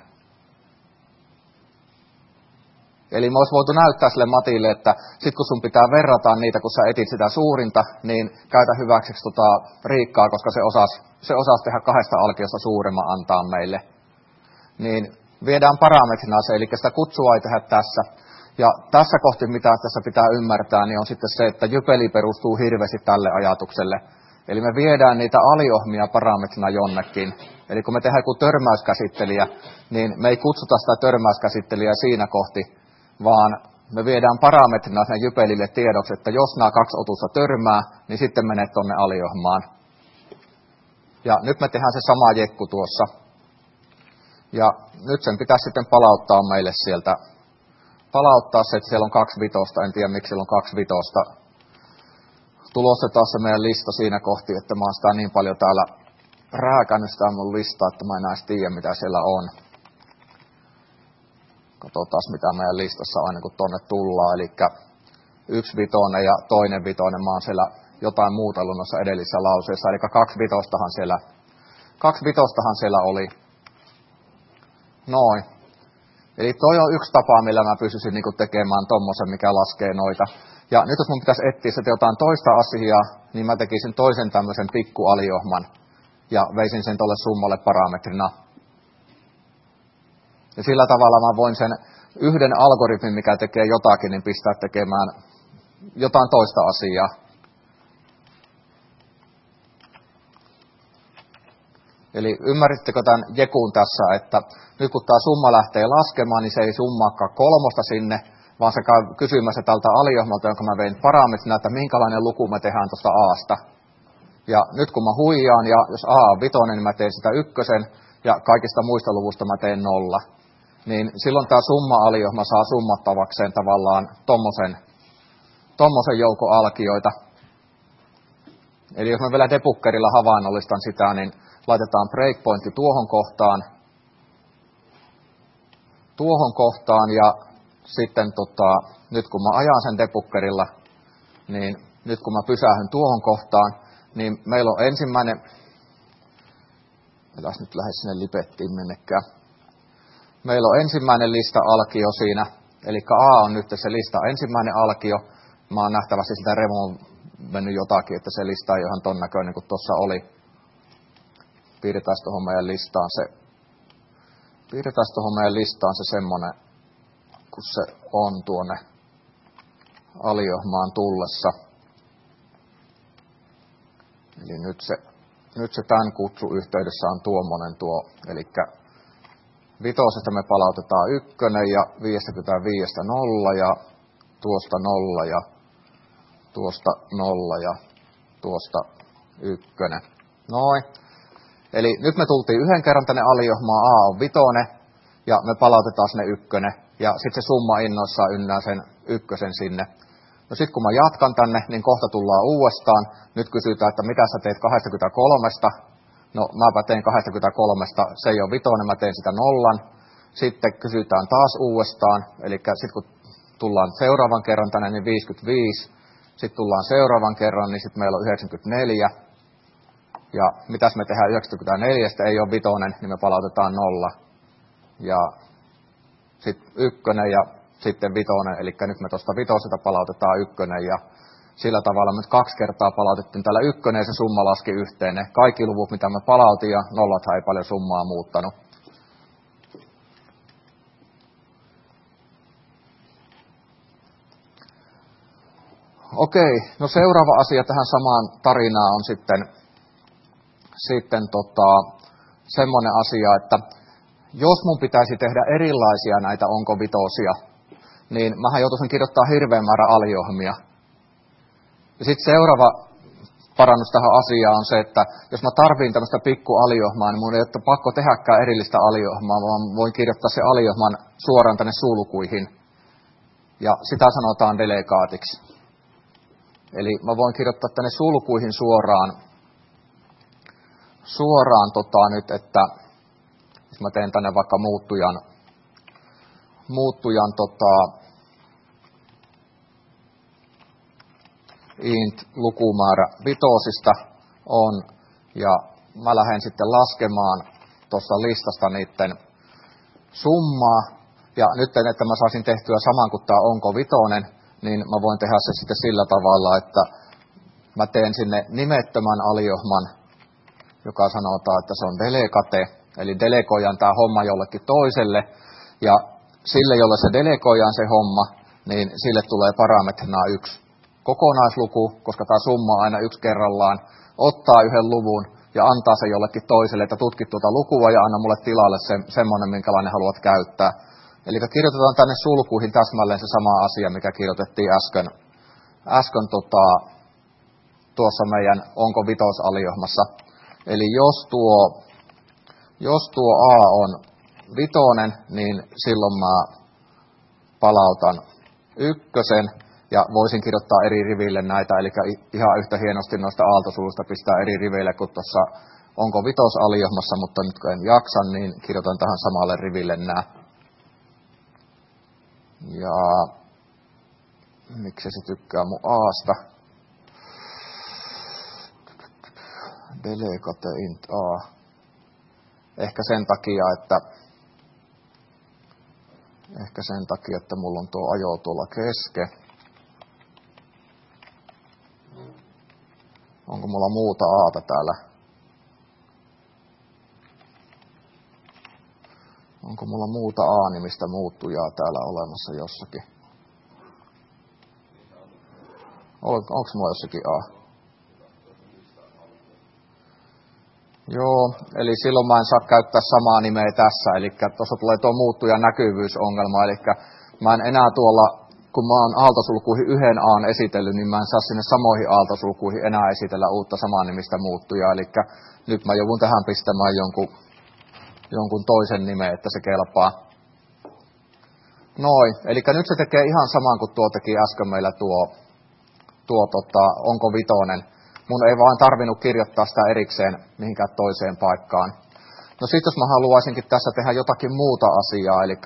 Eli me olisi voitu näyttää sille matille, että sit kun sun pitää verrata niitä, kun sä etit sitä suurinta, niin käytä hyväksi riikkaa, koska se osasi tehdä 2 alkiosta suuremman antaa meille. Niin viedään parametrina se, eli sitä kutsua ei tehdä tässä. Ja tässä kohti, mitä tässä pitää ymmärtää, niin on sitten se, että jypeli perustuu hirveästi tälle ajatukselle. Eli me viedään niitä aliohmia parametrina jonnekin. Eli kun me tehdään joku törmäyskäsittelijä, niin me ei kutsuta sitä törmäyskäsittelijää siinä kohti, vaan me viedään parametrina sen jypelille tiedoksi, että jos nämä 2 otusta törmää, niin sitten menee tuonne aliohmaan. Ja nyt me tehdään se sama jekku tuossa. Ja nyt sen pitäisi sitten palauttaa meille sieltä. Palauttaa se, että siellä on 2 vitosta. En tiedä, miksi siellä on 2 vitosta. Tulostetaan se meidän lista siinä kohti, että mä oon sitä niin paljon täällä rääkännyt sitä mun listaa, että mä en edes tiedä, mitä siellä on. Katsotaan, mitä meidän listassa on aina kun tonne tullaan. Eli 1 vitonen ja toinen vitonen. Mä oon siellä jotain muutellut noissa edellisissä lauseissa. Eli 2 vitostahan siellä oli. Noin. Eli toi on yksi tapa, millä mä pystyisin tekemään tommosen, mikä laskee noita. Ja nyt jos mun pitäisi etsiä sitten jotain toista asiaa, niin mä tekisin toisen tämmöisen pikkualiohman ja veisin sen tolle summalle parametrina. Ja sillä tavalla mä voin sen yhden algoritmin, mikä tekee jotakin, niin pistää tekemään jotain toista asiaa. Eli ymmärrittekö tämän jekun tässä, että nyt kun tämä summa lähtee laskemaan, niin se ei summaakaan 3 sinne, vaan se käy kysymässä tältä aliohmalta, jonka mä vein parametrina, että minkälainen luku me tehdään tuosta A:sta. Ja nyt kun mä huijaan, ja jos A on 5, niin mä teen sitä 1, ja kaikista muista luvuista mä teen 0. Niin silloin tämä summa-aliohma saa summattavakseen tavallaan tommosen joukon alkioita. Eli jos mä vielä debuggerilla havainnollistan sitä, niin laitetaan breakpointti tuohon kohtaan ja sitten nyt kun mä ajan sen debuggerilla, niin nyt kun mä pysähyn tuohon kohtaan, niin meillä on ensimmäinen, etäs nyt lähde sinne lipettiin minnekään. Meillä on ensimmäinen lista-alkio siinä, eli A on nyt se lista ensimmäinen alkio. Mä oon nähtävästi sitä remoon mennyt jotakin, että se lista ei ole ihan ton näköinen kuin tuossa oli. Piirretään tuohon meidän listaan se semmonen, kun se on tuonne aliohmaan tullessa. Eli nyt se tämän kutsun yhteydessä on tuommoinen eli 5 me palautetaan 1 ja 55 0 ja tuosta 0 ja tuosta 0 ja tuosta ykkönen. Noin. Eli nyt me tultiin yhden kerran tänne alijohmaan, A on vitonen, ja me palautetaan sinne ykkönen, ja sitten se summa innoissaan ynnää sen ykkösen sinne. No sitten kun mä jatkan tänne, niin kohta tullaan uudestaan. Nyt kysytään, että mitä sä teet 23. No mäpä teen 23, se ei ole vitonen, mä teen sitä nollan. Sitten kysytään taas uudestaan, eli sitten kun tullaan seuraavan kerran tänne, niin 55. Sitten tullaan seuraavan kerran, niin sitten meillä on 94. Ja mitäs me tehdään 94, ei ole vitonen, niin me palautetaan nolla. Ja sitten ykkönen ja sitten vitonen, eli nyt me tuosta vitosesta palautetaan ykkönen. Ja sillä tavalla me 2 kertaa palautettiin täällä ykkönen ja se summa laski yhteen. Ne kaikki luvut, mitä me palautin, ja nollathan ei paljon summaa muuttanut. Okei, no seuraava asia tähän samaan tarinaan on sitten semmoinen asia, että jos mun pitäisi tehdä erilaisia näitä onkovitosia, niin mähän joutuisin kirjoittaa hirveän määrä alijohmia. Ja sitten seuraava parannus tähän asiaan on se, että jos mä tarviin tämmöistä pikku alijohmaa, niin mun ei ole pakko tehdäkään erillistä alijohmaa, vaan voin kirjoittaa se alijohman suoraan tänne sulkuihin. Ja sitä sanotaan delegaatiksi. Eli mä voin kirjoittaa tänne sulkuihin suoraan nyt, että jos mä teen tänne vaikka muuttujan int lukumäärä vitosista on, ja mä lähden sitten laskemaan tuossa listasta niiden summaa, ja nyt, että mä saisin tehtyä saman kuin tämä onko vitonen, niin mä voin tehdä se sitten sillä tavalla, että mä teen sinne nimettömän alijohman, joka sanotaan, että se on delegate, eli delegoijan tämä homma jollekin toiselle, ja sille, jolle se delegoijan se homma, niin sille tulee parametrina 1 kokonaisluku, koska tämä summa aina 1 kerrallaan, ottaa yhden luvun ja antaa sen jollekin toiselle, että tutkit tuota lukua ja anna mulle tilalle semmoinen, minkälainen haluat käyttää. Eli kirjoitetaan tänne sulkuihin täsmälleen se sama asia, mikä kirjoitettiin äsken tuossa meidän onko vitosalijohmassa. Eli jos tuo A on vitonen, niin silloin mä palautan ykkösen ja voisin kirjoittaa eri riville näitä, eli ihan yhtä hienosti noista aaltosuluista pistää eri riveille kuin tuossa onko vitosalijohmassa, mutta nyt kun en jaksa, niin kirjoitan tähän samalle riville nämä. Ja miksi se tykkää mun Aasta? Delegate int A. Ehkä sen takia, että mulla on tuo ajo tuolla kesken. Onko mulla muuta Aata täällä? Onko mulla muuta A-nimistä muuttujaa täällä olemassa jossakin? Onko mulla jossakin A? Joo, eli silloin mä en saa käyttää samaa nimeä tässä, eli tuossa tulee tuo muuttujan näkyvyysongelma, eli mä en enää tuolla, kun mä oon aaltosulkuihin yhden A:n esitellyt, niin mä en saa sinne samoihin aaltosulkuihin enää esitellä uutta samaa nimistä muuttujaa, eli nyt mä joudun tähän pistämään jonkun toisen nimen, että se kelpaa. Noin, eli nyt se tekee ihan saman kuin tuo teki äsken meillä onko vitonen. Mun ei vaan tarvinnut kirjoittaa sitä erikseen mihinkään toiseen paikkaan. No sit jos mä haluaisinkin tässä tehdä jotakin muuta asiaa, eli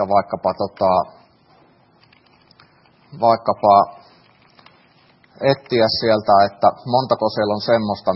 vaikkapa etsiä sieltä, että montako siellä on semmoista,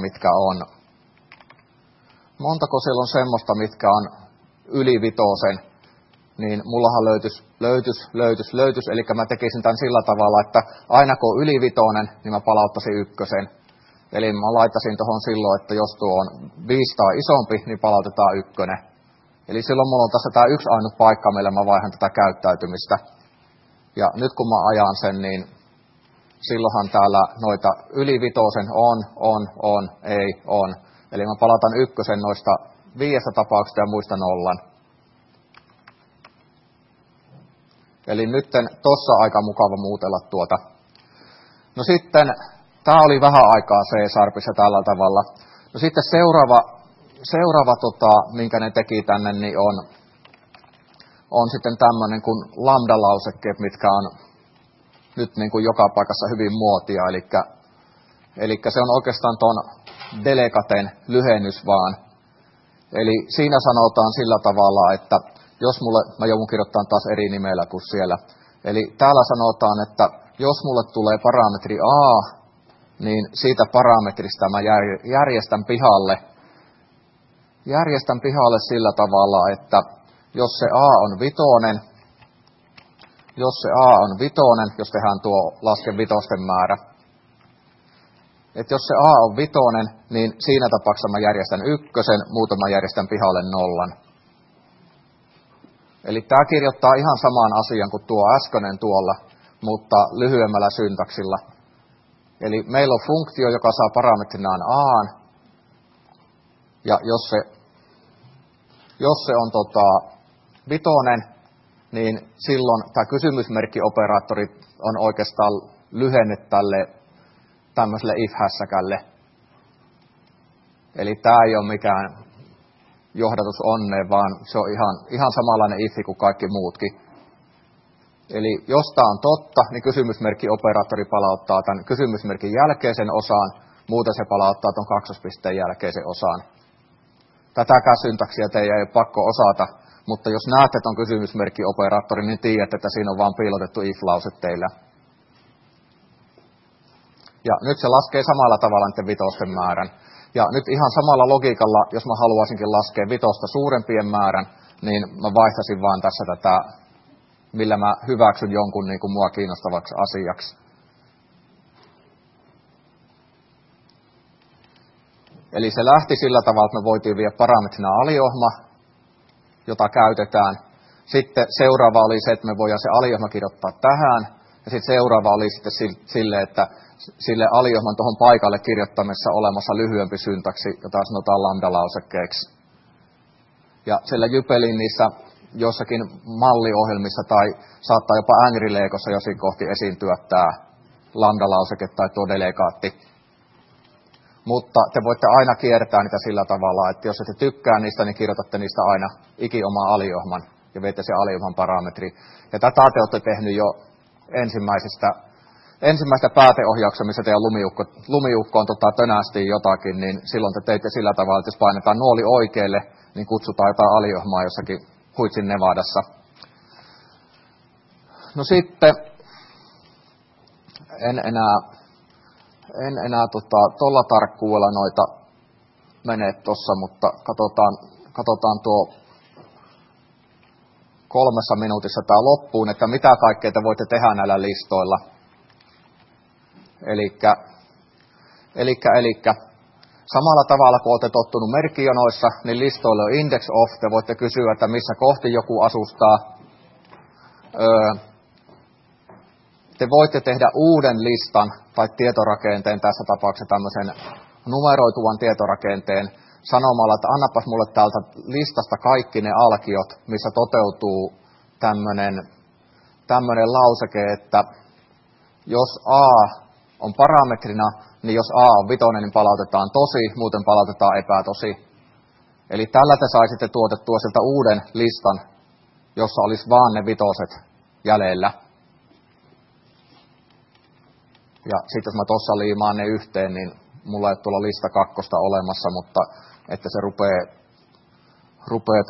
mitkä on yli vitosen, niin mullahan löytys, eli mä tekisin tämän sillä tavalla, että aina kun on yli vitonen, niin mä palauttaisin ykkösen. Eli mä laittaisin tuohon silloin, että jos tuo on 5 tai isompi, niin palautetaan ykkönen. Eli silloin mulla on tässä tämä yksi ainut paikka, millä mä vaihan tätä käyttäytymistä. Ja nyt kun mä ajan sen, niin silloinhan täällä noita yli vitosen on, ei, on. Eli mä palautan ykkösen noista 5 tapauksista ja muista 0. Eli nyt tossa aika mukava muutella tuota. No sitten Tämä oli vähän aikaa C-sharpissa tällä tavalla. No sitten seuraava minkä ne teki tänne, niin on sitten tämmöinen kuin lambda-lausekkeet, mitkä on nyt niin kuin joka paikassa hyvin muotia. Eli se on oikeastaan tuon delegaten lyhennys vaan. Eli siinä sanotaan sillä tavalla, että jos mä joudun kirjoittamaan taas eri nimellä kuin siellä. Eli täällä sanotaan, että jos mulle tulee parametri A, niin siitä parametrista mä järjestän pihalle sillä tavalla, että jos se A on vitonen, jos tehdään tuo laske vitosten määrä, että jos se A on vitonen, niin siinä tapauksessa mä järjestän ykkösen, muuten mä järjestän pihalle nollan. Eli tämä kirjoittaa ihan saman asian kuin tuo äskeinen tuolla, mutta lyhyemmällä syntaksilla. Eli meillä on funktio, joka saa parametrinaan A, ja jos se on vitonen, niin silloin tämä kysymysmerkkioperaattori on oikeastaan lyhenne tälle tämmöiselle if-hässäkälle. Eli tämä ei ole mikään johdatus onneen, vaan se on ihan samanlainen ifi kuin kaikki muutkin. Eli jos tämä on totta, niin kysymysmerkkioperaattori palauttaa tämän kysymysmerkin jälkeisen osaan, muuten se palauttaa tuon kaksospisteen jälkeisen osaan. Tätäkään syntaksia teidän ei ole pakko osata, mutta jos näette tuon kysymysmerkkioperaattorin, niin tiedätte, että siinä on vaan piilotettu if-lause teillä. Ja nyt se laskee samalla tavalla niiden vitosten määrän. Ja nyt ihan samalla logiikalla, jos mä haluaisinkin laskea vitosta suurempien määrän, niin mä vaihtaisin vaan tässä tätä, millä mä hyväksyn jonkun niin kuin mua kiinnostavaksi asiaksi. Eli se lähti sillä tavalla, että me voitiin viedä parametrina aliohma, jota käytetään. Sitten seuraava oli se, että me voidaan se aliohma kirjoittaa tähän. Ja sitten seuraava oli sitten sille, että sille aliohman tuohon paikalle kirjoittamassa olemassa lyhyempi syntaksi, jota sanotaan lambda-lausekkeeksi. Ja siellä Jypelin niissä jossakin malliohjelmissa tai saattaa jopa Angry-leikossa jossakin kohti esiintyä tämä lambda-lauseke tai tuo delegaatti. Mutta te voitte aina kiertää niitä sillä tavalla, että jos ette tykkää niistä, niin kirjoitatte niistä aina oma aliohman ja viette se aliohman parametri. Ja tätä te olette tehnyt jo ensimmäistä pääteohjauksessa, missä teidän lumiukkoon tönästiin jotakin, niin silloin te teitte sillä tavalla, että jos painetaan nuoli oikealle, niin kutsutaan jotain aliohmaa jossakin Huitsin Nevadassa. No sitten, en enää tuolla tarkkuudella noita mene tuossa, mutta katsotaan tuo 3 minuutissa tämä loppuun, että mitä kaikkea te voitte tehdä näillä listoilla. Elikkä samalla tavalla kuin olette tottunut merkkijonoissa, niin listoilla on index of. Te voitte kysyä, että missä kohti joku asustaa. Te voitte tehdä uuden listan tai tietorakenteen, tässä tapauksessa tämmöisen numeroituvan tietorakenteen, sanomalla, että annapas mulle täältä listasta kaikki ne alkiot, missä toteutuu tämmöinen lauseke, että jos A on parametrina, niin jos A on vitonen, niin palautetaan tosi, muuten palautetaan epätosi. Eli tällä te saisitte tuotettua sieltä uuden listan, jossa olisi vaan ne vitoset jäljellä. Ja sitten jos mä tuossa liimaan ne yhteen, niin mulla ei ole tuolla lista 2 olemassa, mutta että se rupeaa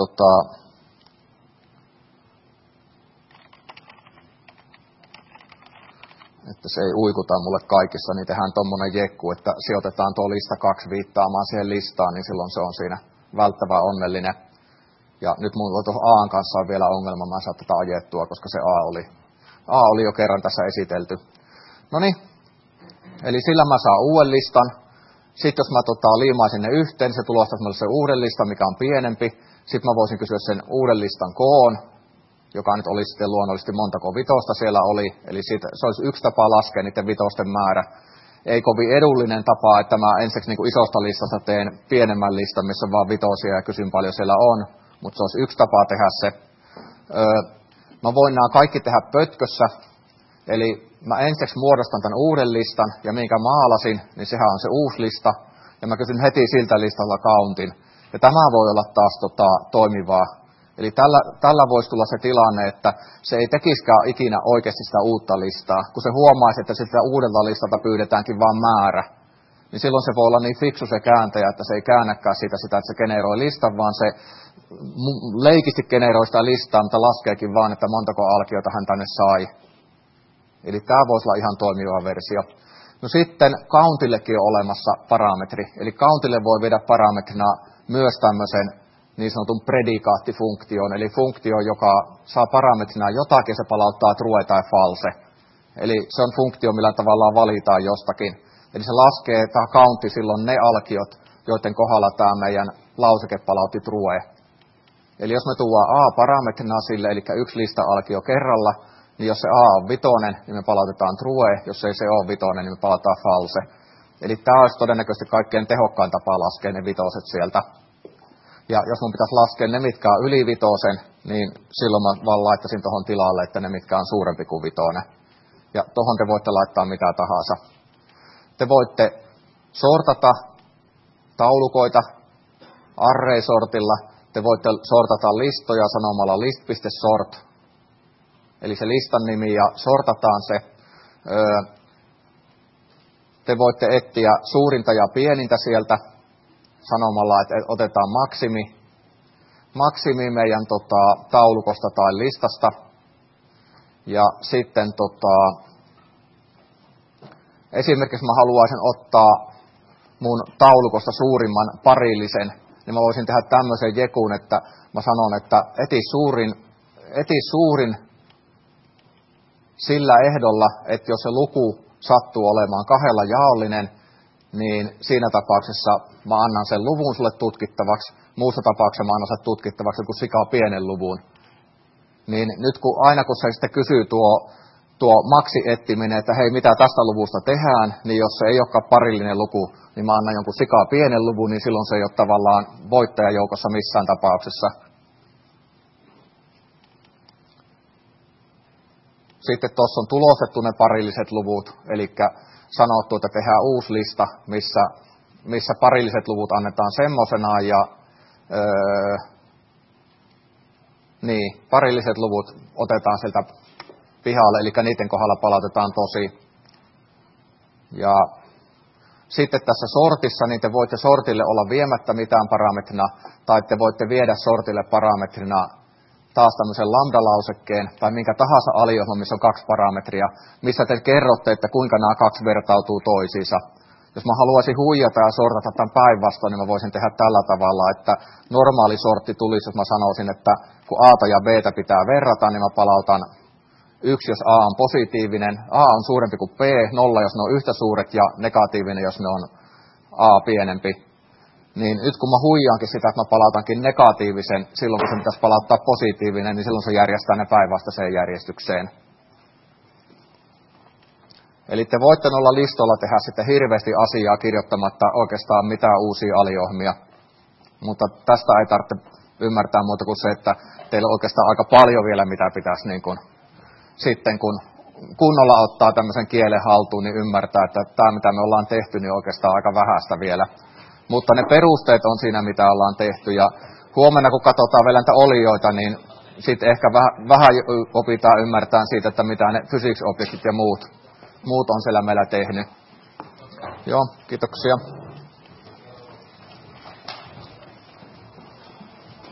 että se ei uikuta mulle kaikissa, niin tehdään tommonen jekku, että sijoitetaan tuo lista 2 viittaamaan siihen listaan, niin silloin se on siinä välttävän onnellinen. Ja nyt mulla tuohon A:n kanssa on vielä ongelma, mä en saa tätä ajettua, koska se A oli jo kerran tässä esitelty. Noniin, eli sillä mä saan uuden listan. Sitten jos mä liimaisin ne yhteen, niin se tulostaisi mulle sen uuden listan, mikä on pienempi. Sitten mä voisin kysyä sen uuden listan koon, joka nyt olisi sitten luonnollisesti montako vitosta siellä oli. Eli se olisi yksi tapa laskea niiden vitosten määrä. Ei kovin edullinen tapa, että mä ensiksi niin kuin isosta listasta teen pienemmän listan, missä on vaan vitosia ja kysyn paljon siellä on. Mutta se olisi yksi tapa tehdä se. Mä voin nämä kaikki tehdä pötkössä. Eli mä ensiksi muodostan tämän uuden listan, ja minkä maalasin, niin sehän on se uusi lista, ja mä kysyn heti siltä listalla countin. Ja tämä voi olla taas toimivaa. Eli tällä voisi tulla se tilanne, että se ei tekisikään ikinä oikeasti sitä uutta listaa. Kun se huomaisi, että sitä uudelta listalta pyydetäänkin vain määrä, niin silloin se voi olla niin fiksu se kääntäjä, että se ei käännäkään sitä, että se generoi listan, vaan se leikisti generoi sitä listaa, mutta laskeekin vaan, että montako alkiota hän tänne sai. Eli tämä voisi olla ihan toimiva versio. No sitten countillekin on olemassa parametri. Eli countille voi viedä parametrina myös tämmöisen niin sanotun predikaattifunktion, eli funktio, joka saa parametrina jotakin, se palauttaa true tai false. Eli se on funktio, millä tavallaan valitaan jostakin. Eli se laskee tämä countti silloin ne alkiot, joiden kohdalla tämä meidän lauseke palautti true. Eli jos me tuodaan a parametrina sille, eli yksi lista-alkio kerralla, niin jos se a on vitonen, niin me palautetaan true, jos ei se ole vitonen, niin me palataan false. Eli tämä olisi todennäköisesti kaikkein tehokkain tapa laskea ne vitoset sieltä. Ja jos mun pitäisi laskea ne, mitkä on yli vitosen, niin silloin mä vaan laittaisin tuohon tilalle, että ne, mitkä on suurempi kuin vitonen. Ja tuohon te voitte laittaa mitä tahansa. Te voitte sortata taulukoita array-sortilla. Te voitte sortata listoja sanomalla list.sort. Eli se listan nimi ja sortataan se. Te voitte etsiä suurinta ja pienintä sieltä sanomalla, että otetaan maksimi meidän taulukosta tai listasta. Ja sitten esimerkiksi mä haluaisin ottaa mun taulukosta suurimman parillisen, niin mä voisin tehdä tämmöisen jekun, että mä sanon, että eti suurin sillä ehdolla, että jos se luku sattuu olemaan 2 jaollinen, niin siinä tapauksessa mä annan sen luvun sulle tutkittavaksi, muussa tapauksessa mä annan sen tutkittavaksi joku sikaa pienen luvun. Niin nyt aina kun se sitten kysyy tuo maksi-ettiminen, että hei mitä tästä luvusta tehdään, niin jos se ei olekaan parillinen luku, niin mä annan jonkun sikaa pienen luvun, niin silloin se ei ole tavallaan voittajajoukossa missään tapauksessa. Sitten tuossa on tulostettu ne parilliset luvut, eli sanottu, että tehdään uusi lista, missä parilliset luvut annetaan semmoisenaan ja parilliset luvut otetaan sieltä pihalle, eli niiden kohdalla palautetaan tosi. Ja sitten tässä sortissa, niin te voitte sortille olla viemättä mitään parametrina, tai te voitte viedä sortille parametrina taas tämmöisen lambda-lausekkeen, tai minkä tahansa aliohjelman, missä on 2 parametria, missä te kerrotte, että kuinka nämä 2 vertautuu toisiinsa. Jos mä haluaisin huijata ja sortata tämän päinvastoin, niin mä voisin tehdä tällä tavalla, että normaali sortti tulisi, jos mä sanoisin, että kun A:ta ja B:tä pitää verrata, niin mä palautan 1, jos A on positiivinen, A on suurempi kuin B, 0, jos ne on yhtä suuret, ja negatiivinen, jos ne on A pienempi. Niin nyt kun mä huijaankin sitä, että mä palautankin negatiivisen, silloin kun se pitäisi palauttaa positiivinen, niin silloin se järjestää ne päinvastaiseen järjestykseen. Eli te voitte noilla listoilla tehdä sitten hirveästi asiaa kirjoittamatta oikeastaan mitään uusia aliohjelmia. Mutta tästä ei tarvitse ymmärtää muuta kuin se, että teillä on oikeastaan aika paljon vielä, mitä pitäisi niin kun, sitten kun kunnolla ottaa tämmöisen kielen haltuun, niin ymmärtää, että tämä mitä me ollaan tehty, niin oikeastaan aika vähäistä vielä. Mutta ne perusteet on siinä, mitä ollaan tehty. Ja huomenna, kun katsotaan vielä näitä olioita, niin sitten ehkä vähän opitaan ymmärtämään siitä, että mitä ne physics objectit ja muut on siellä meillä tehnyt. Joo, kiitoksia.